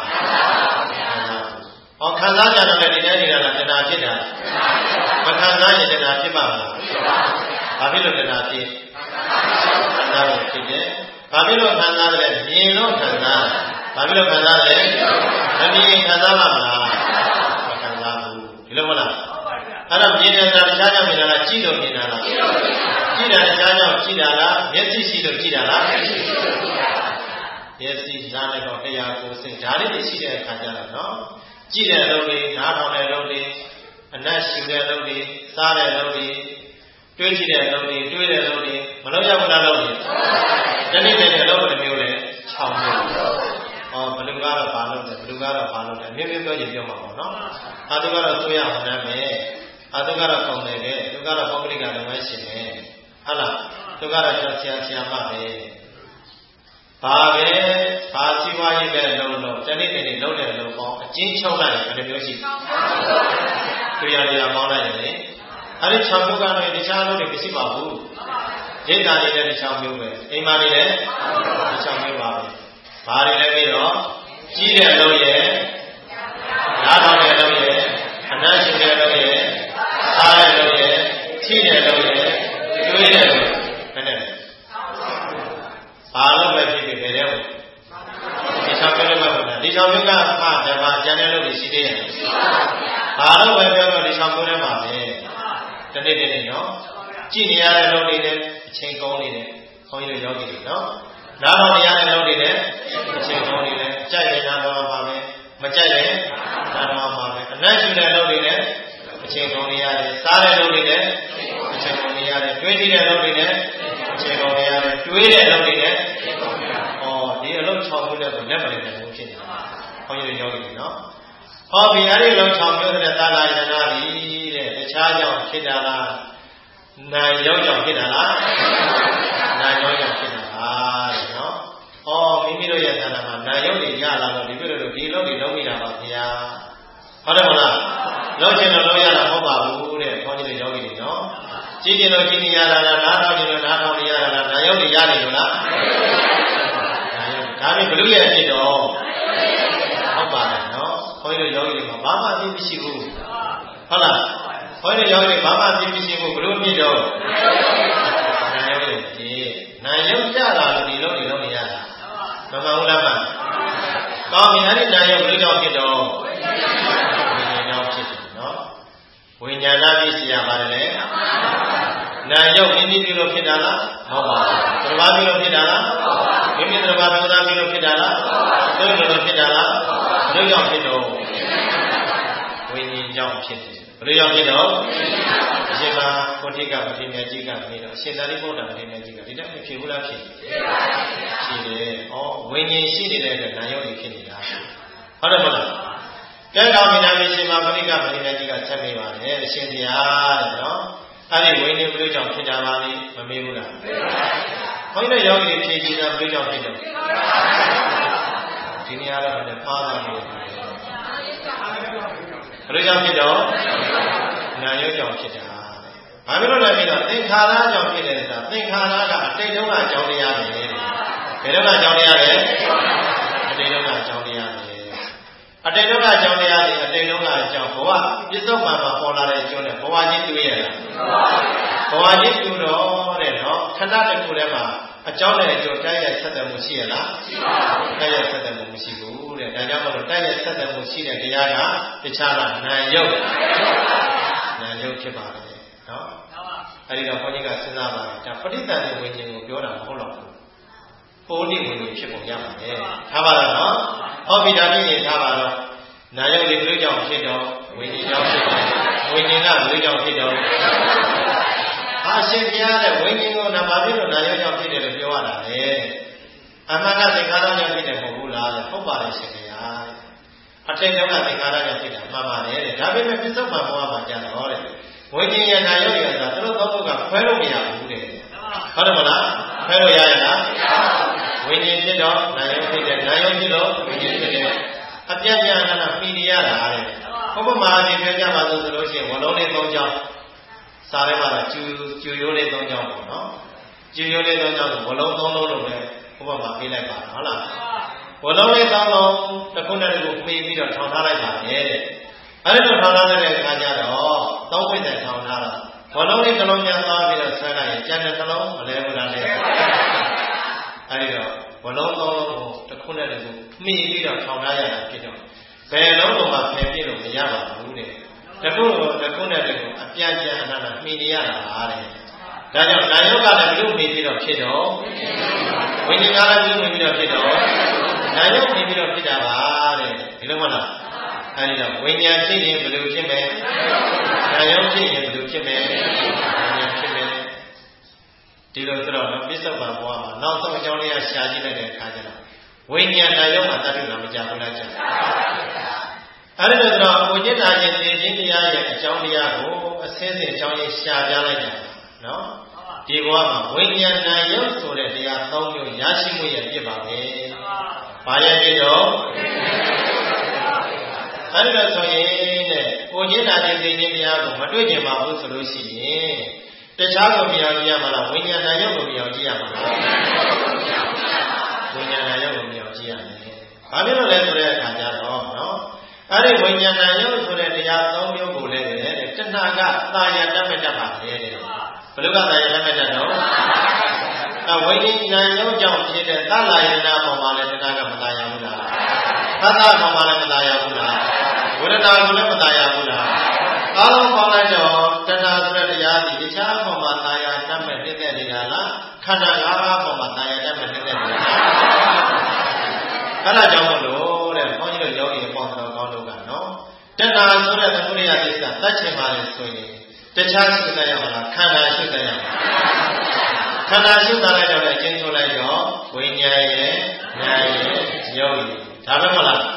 ဟောခံစားကြတော့လည်းဒီတိုင်းနေတာလားတဏှာဖြစ်တာမခံစားရင်တဏှာဖြစ်ပါမလားဘာဖြစ်လို့တဏှာဖြစ်ခံစားလို့ဖြစ်တယ်ဘာဖြစ်လို့ခံစားလဲမြင်လို့ခံစားဘာဖြစ်လို့ခံစားလဲမမြင်ခံစားပါမလားဒီလိုမလားအဲ့တော့မြင်နေတာတခြားကြောင့်မြင်တာလားကြည့်လို့မြင်တာလားကြည့်တာတခြားကြောင့်ကြည့်တာလားမျက်စိရှိလို့ကြည့်တာလားမျက်စိနားလည်းတော့တရားကိုစိတ်ဓာတ်လေးရှိတဲ့အခါကျတော့နော်ကြည့်တဲ့လုံးလေးနားထောင်တဲ့လုံးလေးအနတ်ရှူတဲ့လုံးလေးစားတဲ့လုံးလေးတွေးကြည့်တဲ့လုံးလေးတွေးတဲ့လုံးလေးမလို့ရဘူးလားလုံးလေးတနေ့တည်းတဲ့လုံးတစ်မျိုးလေခြောက်မျိုးဟောဘယ်သူကတော့ဘာလုပ်တယ်ဘယ်သူကတော့ဘာလုပ်တယ်အမျိုးမျိုးပြောရင်ပြောမှာပေါ့နော်အာသူကတော့ဆိုရအောင်နားမယ်အာသူကတော့ပုံတယ်ပဲသူကတော့ပုဂ္ဂလိကလုပ်ငန်းရှင်ပဲဟုတ်လားသူကတော့ကျွန်တော်ဆရာဆရာမပဲဘာပဲဘာစီဝါရေးပဲလုံးလုံးတနေ့တနေ့လုံးတယ်လုံးပေါင်းအချင်းချုပ်လိုက်ရင်ဘယ်လိုမျိုးရှိသူရရပေါင်းလိုက်ရင်လေအဲ့ဒီ၆မျိုးကတော့တခြားလုံးတွေမရှိပါဘူးဒိဋ္ဌာတွေလည်းတခြားမျိုးပဲအိမ်မာတွေလည်းတခြားမျိုးပါပဲဘာတွေလဲပြီးတော့ကြီးတဲ့လုံးရဲ့နားထောင်တဲ့လုံးရဲ့အနတ်ရှင်တဲ့လုံးရဲ့စားတဲ့လုံးရဲ့ထိတဲ့လုံးရဲ့တွေးတဲ့လုံးဘယ်နဲ့ဘာလို့ပဲဖြစ်ဖြစ်ဘယ်တဲ့ဟုတ်ဒီ၆မျိုးလည်းမဟုတ်ဘူးဒီ၆မျိုးကမှဓမ္မကျန်တဲ့လုံးတွေရှိသေးရဲ့ဘာလို့ပဲပြောတော့ဒီ၆မျိုးလည်းပါပဲတနေ့တနေ့နော်ကြည့်နေရတဲ့လုံးတွေလည်းအချိန်ကောင်းနေတယ်ခေါင်းရည်ယောဂီတွေနော်နားတော်နေရတဲ့လုံးတွေလည်းအချိန်ကောင်းနေတယ်ကြိုက်ရင်နားတော်ပါပဲမကြိုက်ရင်နားတော်ပါပဲအနတ်ရှူတဲ့လုံးတွေလည်းအချိန်ကောင်းနေရတယ်စားတဲ့လုံးတွေလည်းအချိန်ကောင်းနေရတယ်တွေးကြည့်တဲ့လုံးတွေလည်းအချိန်ကောင်းနေရတယ်တွေးတဲ့လုံးတွေလည်းဩဒီအလုံး၆ခုနဲ့ဆိုလက်မလည်တဲ့လုံးဖြစ်နေတာခေါင်းရည်ယောဂီတွေနော်ဟောဒီအဲ့ဒီလုံးချောင်ပြောတဲ့သာလာယနာကြီးတဲ့တခြားကြောင့်ဖြစ်တာလားနာယောကြောင့်ဖြစ်တာလားနာယောကြောင့်ဖြစ်တာလားတဲ့နော်။အော်မိမိတို့ရဲ့သဏ္ဍာန်မှာနာယောတွေရလာတော့ဒီပြည့်တို့ဒီလုံးတွေလုံးမိတာပါဗျာ။ဟုတ်တယ်မလား။လုံးချင်လို့လုံးရတာမဟုတ်ပါဘူးတဲ့ခေါင်းကြီးတွေယောဂီတွေနော်။ကြည်ကျင်လို့ကြည်နေရတာလားနားထောင်ကျင်လို့နားထောင်နေရတာလားနာယောတွေရတယ်လို့လား။နာယောဒါပေမဲ့ဘလူရဲ့အဖြစ်တော့ဟုတ်ပါတယ်နော်။ခေါင်းကြီးတို့ယောဂီတွေမှာဘာမှအဖြစ်မရှိဘူး။ဟုတ်လား။ခေါင်းကြီးတို့ယောဂီတွေဘာမှအဖြစ်မရှိဘူးဘလူအဖြစ်တော့နာယောတွေဖြစ်နာယောကြတာလို့ဒီလုံးတွေလုံးနေရတာမမှန်ဘူးလားမ။ကောင်းပြီအဲ့ဒီနာယောဘလူကြောင့်ဖြစ်တော့ဝိညာဉ်ကြောင့်ဖြစ်တယ်နော်။ဝိညာဏဖြစ်စီရပါတယ်လေ။နာယောမိမိပြုလို့ဖြစ်တာလားမဟုတ်ပါဘူး။သဘာဝပြုလို့ဖြစ်တာလားမိမိသဘာဝပြုတာပြုလို့ဖြစ်တာလားသို့လို့ဖြစ်တာလားဘယ်လိုကြောင့်ဖြစ်တော့ဝိညာဉ်ကြောင့်ဖြစ်တယ်ဘယ်လိုကြောင့်ဖြစ်တော့အရှင်သာကိုဋ္ဌိကပတိမြတ်ကြီးကနေတော့အရှင်သာရိပုတ္တရာပတိမြတ်ကြီးကဒီတိုင်းဖြစ်ဘူးလားဖြစ်ဖြစ်တယ်။ဩဝိညာဉ်ရှိနေတဲ့အတွက်နာယောတွေဖြစ်နေတာဟုတ်တယ်မလား။ကဲကောင်းပြီနာမည်ရှင်မပရိကပတိမြတ်ကြီးကဆက်မိပါတယ်အရှင်ဘုရားတဲ့နော်။အဲ့ဒီဝိညာဉ်ဘယ်လိုကြောင့်ဖြစ်တာပါလဲမမေးဘူးလား။ခေါင်းနဲ့ယောဂီဖြည့်ကြည့်တာဘယ်လိုကြောင့်ဖြစ်တော့ဒီနေရာတော့လည်းပါတာလို့ဘယ်လိုကြောင့်ဖြစ်တော့နာယောကြောင့်ဖြစ်တာ။ဘာဖြစ်လို့လဲပြီးတော့သင်္ခါရကြောင့်ဖြစ်တယ်ဆိုတာသင်္ခါရကအတိတ်တုန်းကအကြောင်းတရားပဲ။ဘယ်တော့ကအကြောင်းတရားလဲအတိတ်တုန်းကအကြောင်းတရားပဲ။အတိတ်တုန်းကအကြောင်းတရားတွေအတိတ်တုန်းကအကြောင်းဘဝပြစ္ဆုတ်ပံမှာပေါ်လာတဲ့အကျိုးနဲ့ဘဝချင်းတွေ့ရတာ။ဘဝချင်းတွေ့တော့တဲ့နော်ခဏတစ်ခုတည်းမှာအကြောင်းနဲ့အကျိုးတိုက်ရိုက်ဆက်သွယ်မှုရှိရလားရှိပါဘူးတိုက်ရိုက်ဆက်သွယ်မှုမရှိဘူးတဲ့ဒါကြောင့်မလို့တိုက်ရိုက်ဆက်သွယ်မှုရှိတဲ့တရားကတခြားလားနာယုတ်နာယုတ်ဖြစ်ပါတယ်နော်အဲဒီတော့ဘုန်းကြီးကစဉ်းစားပါတယ်ဒါပဋိသန္ဓေဝိညာဉ်ကိုပြောတာမဟုတ်တော့ဘူးပိုးတိဝိညာဉ်ဖြစ်ပုံရပါတယ်ထားပါတော့နော်ဟောပြီဒါပြည့်နေထားပါတော့နာယုတ်တွေဘယ်လိုကြောင့်ဖြစ်တော့ဝိညာဉ်ကြောင့်ဖြစ်တယ်ဝိညာဉ်ကဘယ်လိုကြောင့်ဖြစ်တော့အရှင်ဘုရားတဲ့ဝိညာဉ်ကိုနာမဖြစ်လို့နာယောကြောင့်ဖြစ်တယ်လို့ပြောရတာလေအမှန်ကသင်္ခါရကြောင့်ဖြစ်တယ်မဟုတ်ဘူးလားတဲ့ဟုတ်ပါတယ်ရှင်ဘုရားအထင်ကြောင့်ကသင်္ခါရကြောင့်ဖြစ်တာမှန်ပါတယ်တဲ့ဒါပေမဲ့ပြစ္ဆုတ်ပံဘဝမှာကြာတော့တဲ့ဝိညာဉ်ရဲ့နာယောရတာသူတို့သုံးခုကခွဲလို့မရဘူးတဲ့ဟုတ်တယ်မလားခွဲလို့ရရလားဝိညာဉ်ဖြစ်တော့နာယောဖြစ်တယ်နာယောဖြစ်တော့ဝိညာဉ်ဖြစ်တယ်အပြတ်ပြတ်နာမှီနေရတာတဲ့ဘုပ္ပမာဒီပြောကြပါဆိုလို့ရှိရင်ဝလုံးလေးသုံးချောင်းစားရဲမှာကျူကျူရိုးလေးသုံးချောင်းပေါ့နော်ကျူရိုးလေးသုံးချောင်းကိုဝလုံးသုံးလုံးလို့ပဲဘုရားမှာပေးလိုက်ပါဟုတ်လားဝလုံးလေးသုံးလုံးတစ်ခုနဲ့တစ်ခုပေးပြီးတော့ထောင်ထားလိုက်ပါလေတဲ့အဲ့ဒီလိုထောင်ထားတဲ့အခါကျတော့သုံးဝိတ္တထောင်ထားတာဝလုံးလေးတစ်လုံးများသွားပြီးတော့ဆွဲလိုက်ရင်ကျန်တဲ့တစ်လုံးမလဲဘူးလားလေအဲ့ဒီတော့ဝလုံးသုံးလုံးကိုတစ်ခုနဲ့တစ်ခုမှီပြီးတော့ထောင်ထားရတာဖြစ်တော့ဘယ်လုံးလုံးမှဖယ်ပြလို့မရပါဘူးတဲ့တခုတခုနဲ့တခုအပြတ်ပြတ်အနာနာမှီနေရတာပါတဲ့ဒါကြောင့်နာယောကလည်းဘလို့မှီပြီးတော့ဖြစ်တော့ဝိညာဉ်ကလည်းဘလို့မှီပြီးတော့ဖြစ်တော့နာယောမှီပြီးတော့ဖြစ်တာပါတဲ့ဒီလိုမလားအဲဒီတော့ဝိညာဉ်ဖြစ်ရင်ဘလို့ဖြစ်မယ်နာယောဖြစ်ရင်ဘလို့ဖြစ်မယ်ဝိညာဉ်ဖြစ်မယ်ဒီလိုဆိုတော့ပြစ္ဆုတ်ပံဘဝမှာနောက်ဆုံးအကြောင်းလေးရှာကြည့်လိုက်တဲ့အခါကျတော့ဝိညာဉ်နာယောမှာတတ်တယ်မကြဘူးလားကြာအဲ့ဒါတော့ကိုจิตနာရဲ့သိခြင်းတရားရဲ့အကြောင်းတရားကိုအစင်းစင်အကြောင်းလေးရှာပြလိုက်တာနော်ဒီဘဝမှာဝိညာဏယုတ်ဆိုတဲ့တရားသုံးမျိုးရရှိမှုရဲ့ဖြစ်ပါပဲ။ဘာရဲ့ဖြစ်တော့အဲ့ဒါဆိုရင်တဲ့ကိုจิตနာရဲ့သိခြင်းတရားကိုမတွေ့ကြပါဘူးဆိုလို့ရှိရင်တခြားကိုမြင်အောင်ကြည့်ရမှာလားဝိညာဏယုတ်ကိုမြင်အောင်ကြည့်ရမှာလားဝိညာဏယုတ်ကိုမြင်အောင်ကြည့်ရမယ်။ဘာဖြစ်လို့လဲဆိုတဲ့အခါကျတော့နော်အဲ့ဒီဝိညာဏယုတ်ဆိုတဲ့တရားသုံးမျိုးကိုလည်းတဲ့တဏှာကသာယာတတ်မဲ့တတ်ပါလေတဲ့ဘယ်လိုကသာယာတတ်မဲ့တတ်တော့အဝိညာဉ်ယုတ်ကြောင့်ဖြစ်တဲ့သလာယနာပေါ်မှာလည်းတဏှာကမသာယာဘူးလားသတ္တပေါ်မှာလည်းမသာယာဘူးလားဝေဒနာကိုလည်းမသာယာဘူးလားအားလုံးပေါင်းလိုက်တော့တဏှာဆိုတဲ့တရားဒီတခြားပေါ်မှာသာယာတတ်မဲ့နေတဲ့နေတာလားခန္ဓာ၅ပါးပေါ်မှာသာယာတတ်မဲ့နေတဲ့နေတာအဲ့ဒါကြောင့်မလို့တဲ့ဘုန်းကြီးတို့ယောဂီပေါင်းတော်ကောင်းတို့ကနော်တဏှာဆိုတဲ့သမုဒိယကိစ္စတတ်ချင်ပါလေဆိုရင်တခြားရှိတဲ့ရမလားခန္ဓာရှိတဲ့ရမလားခန္ဓာရှိတဲ့လိုက်တော့လည်းကျင်းထုတ်လိုက်တော့ဝိညာဉ်ရဲ့ဉာဏ်ရဲ့ယောဂီဒါပဲမလား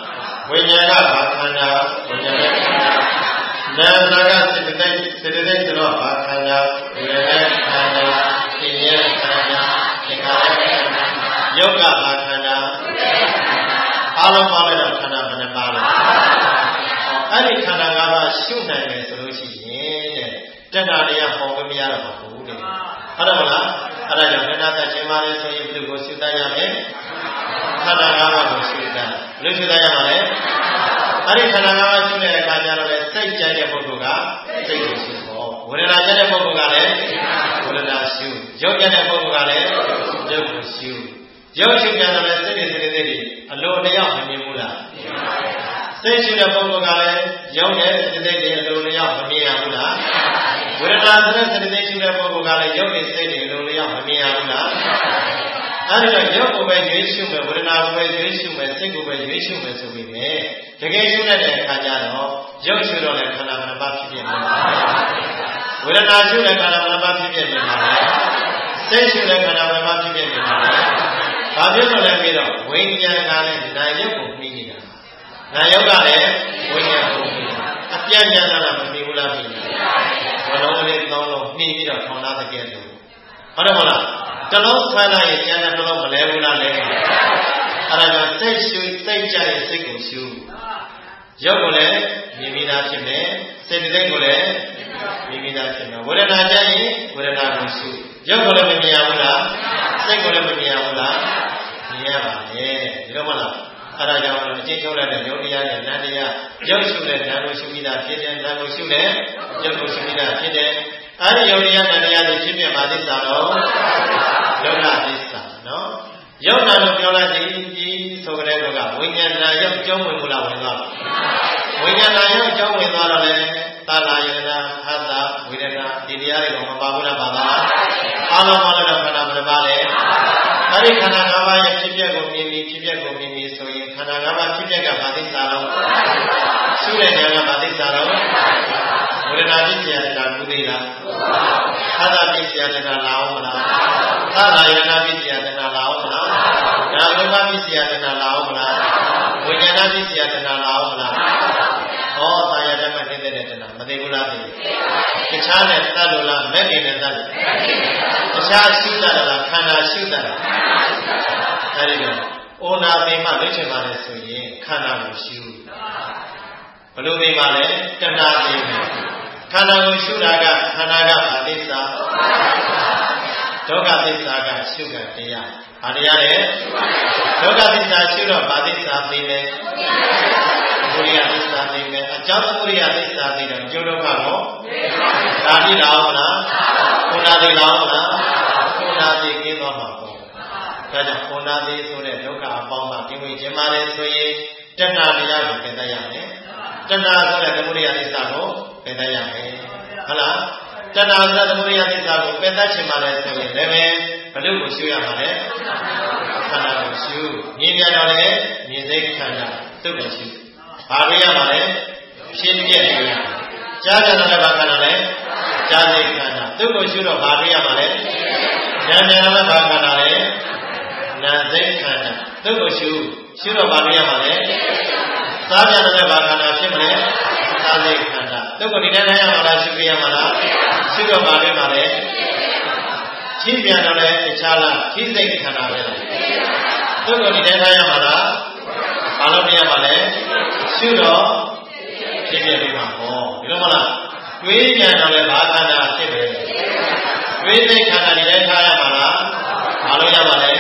ဝိညာဏဘာခန္ဓာဝိညာဉ်နဲ့ခန္ဓာနာနာကစေတသိက်စေတသိက်ဆိုတော့ဘာခန္ဓာဝိညာဉ်နဲ့ခန္ဓာသိဉာဏ်ခန္ဓာသင်္ခါရခန္ဓာယောဂဘာခန္ဓာအားလုံးပါလိုက်တော့ခန္ဓာဘယ်နှပါလဲအဲ့ဒီခန္ဓာ၅ပါးရှုနိုင်မယ်ဆိုလို့ရှိရင်တဲ့တဏှာတရားပေါ်မမရတော့ပါဘူးတဲ့ဟုတ်တယ်မလားအဲ့ဒါကြောင့်ခန္ဓာသက်ခြင်းပါလေဆိုရင်ဘယ်လိုကိုရှုတတ်ရမလဲခန္ဓာ၅ပါးကိုရှုတတ်ဘယ်လိုရှုတတ်ရမှာလဲအဲ့ဒီခန္ဓာ၅ပါးရှုတဲ့အခါကျတော့လေစိတ်ကြိုက်တဲ့ပုဂ္ဂိုလ်ကစိတ်ကိုရှုပေါ့ဝေဒနာကြတဲ့ပုဂ္ဂိုလ်ကလည်းဝေဒနာရှုရုပ်ကြတဲ့ပုဂ္ဂိုလ်ကလည်းရုပ်ကိုရှုရုပ်ရှုကြတယ်လေစိတ်တွေစိတ်တွေအလိုလျောက်မမြင်ဘူးလားစိတ်ရှုတဲ့ပုဂ္ဂိုလ်ကလည်းရုပ်နဲ့စိတ်တွေအလိုလျောက်မမြင်ရဘူးလားဝေဒနာဆိုတဲ့စိတ်တွေရှုတဲ့ပုဂ္ဂိုလ်ကလည်းရုပ်နဲ့စိတ်တွေအလိုလျောက်မမြင်ရဘူးလားအဲ့ဒါရုပ်ကိုပဲရွေးရှုမယ်ဝေဒနာကိုပဲရွေးရှုမယ်စိတ်ကိုပဲရွေးရှုမယ်ဆိုပြီးမြဲတကယ်ရှုတဲ့အခါကျတော့ရုပ်ရှုတော့လည်းခန္ဓာမနပါဖြစ်ဖြစ်နေပါဝေဒနာရှုတဲ့ခန္ဓာမနပါဖြစ်ဖြစ်နေပါစိတ်ရှုတဲ့ခန္ဓာမနပါဖြစ်ဖြစ်နေပါဘာဖြစ်လို့လဲပြီးတော့ဝိညာဉ်ကလည်းနာယုတ်ကိုမှီနေတာနာယုတ်ကလည်းဝိညာဉ်ကိုမှီနေတာအပြည့်ပြန်လာမမှီဘူးလားမှီနေတာဘလုံးလေးသုံးလုံးမှီပြီးတော့ထောင်သားတကယ်လို့ဟုတ်တယ်မလားတလုံးဆွဲလိုက်ရင်ကျန်တဲ့တလုံးမလဲဘူးလားလဲအဲ့ဒါကြောင့်စိတ်ရှုစိတ်ကြတဲ့စိတ်ကိုရှုရုပ်ကိုလည်းမြင်မိတာဖြစ်မယ်စေတသိက်ကိုလည်းမြင်မိတာဖြစ်မယ်ဝေဒနာကြရင်ဝေဒနာကိုရှုရုပ်ကိုလည်းမမြင်ရဘူးလားစိတ်ကိုလည်းမမြင်ရဘူးလားမြင်ရပါလေဒီလိုမလားအဲ့ဒါကြောင့်အကျဉ်းချုပ်လိုက်တဲ့ယုတ်တရားနဲ့နန္တရားရုပ်ရှုတဲ့နာမ်ကိုရှုပြီးတာဖြစ်တယ်နာမ်ကိုရှုတဲ့ရုပ်ကိုရှုပြီးတာဖြစ်တယ်အဲ့ဒီယုတ်တရားနန္တရားတွေဖြစ်ပြပါသစ္စာတော့ယုတ်နာသစ္စာနော်ယုတ်နာလို့ပြောလိုက်ရင်ဒီဆိုကြတဲ့ကဝိညာဏယုတ်ကျောင်းဝင်မလားဝင်သွားဝိညာဏယုတ်ကျောင်းဝင်သွားတော့လေသာလာယနာဟတ္တဝေဒနာဒီတရားတွေကမပါဘူးလားပါလားအားလုံးပါလို့တော့ခန္ဓာဘယ်ပါလဲအဲ့ဒီခန္ဓာ၅ပါးရဲ့ဖြစ်ပျက်ကိုမြင်ပြီးဖြစ်ပျက်ကိုမြင်ပြီးဆိုရင်ခန္ဓာ၅ပါးဖြစ်ပျက်ကဘာသစ္စာတော့ရှုတဲ့ဉာဏ်ကဘာသစ္စာတော့ဝေဒနာဖြစ်เสียတာဘူးသေးလားဟတ္တဖြစ်เสียတာလာအောင်မလားသာလာယနာဖြစ်เสียတာလာအောင်မလားနာမမဖြစ်เสียတာလာအောင်မလားဝိညာဏဖြစ်เสียတာလာအောင်မလားဟောသာယဓမ္မနေတဲ့တဲ့တဏမသိဘူးလားသိတခြားနဲ့သတ်လို့လားမဲ့နေနဲ့သတ်လို့တခြားရှုတတ်လားခန္ဓာရှုတတ်လားအဲဒီတော့ဩနာသိမှလွတ်ချင်ပါလေဆိုရင်ခန္ဓာကိုရှုဘလို့သိမှလဲတဏှာသိမယ်ခန္ဓာကိုရှုတာကခန္ဓာကဘာသစ္စာဒုက္ခသစ္စာကရှုကတရားဘာတရားလဲဒုက္ခသစ္စာရှုတော့ဘာသစ္စာသိလဲသမုဒိယသစ္စာသိမယ်အကြောင်းသမုဒိယသစ္စာသိတော့ကျိုးဒုက္ခကိုဒါတိလောင်းလားခုနတိလောင်းလားခုနတိကင်းသွားမှာပေါ့ဒါကြောင့်ခုနတိဆိုတဲ့ဒုက္ခအပေါင်းမှာကင်းဝေးခြင်းပါလေဆိုရင်တဏှာတရားကိုပယ်တတ်ရမယ်တဏှာဆိုတဲ့သမုဒိယသစ္စာကိုပယ်တတ်ရမယ်ဟုတ်လားတဏှာဆိုတဲ့သမုဒိယသစ္စာကိုပယ်တတ်ခြင်းပါလေဆိုရင်လည်းဘယ်လိုကိုရှုရမှာလဲခန္ဓာကိုရှုမြင်ကြတော့လေမြင်စိတ်ခန္ဓာသူ့ကိုရှုဘာလို့ရမှာလဲဖြစ်ပြည့်တယ်ကြားကြတယ်ဘာခန္ဓာလဲကြားစိတ်ခန္ဓာသူ့ကိုရှုတော့ဘာလို့ရမှာလဲဉာဏ်ဉာဏ်လည်းဘာခန္ဓာလဲနာစိတ်ခန္ဓာသူ့ကိုရှုရှုတော့ဘာလို့ရမှာလဲစားကြတယ်ဘာခန္ဓာဖြစ်မလဲစားစိတ်ခန္ဓာသူ့ကိုဒီတိုင်းတိုင်းရမှာလားရှုပြရမှာလားရှုတော့ဘာလို့ရမှာလဲရှင်းပြန်တော့လည်းတခြားလားရှင်းစိတ်ခန္ဓာပဲလားသူ့ကိုဒီတိုင်းတိုင်းရမှာလားဘာလို့မရမှာလဲရှုတော့ဖြစ်ပြပြီးမှာဟောဒီလိုမလားတွေးပြန်တော့လည်းဘာခန္ဓာဖြစ်ပဲတွေးစိတ်ခန္ဓာဒီတိုင်းထားရမှာလားဘာလို့ရမှာလဲ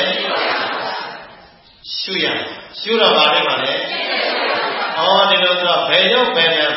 ရှုရရှုတော့ဘာလဲမှာလဲဟောဒီလိုဆိုတော့ဘယ်ရုပ်ဘယ်နာ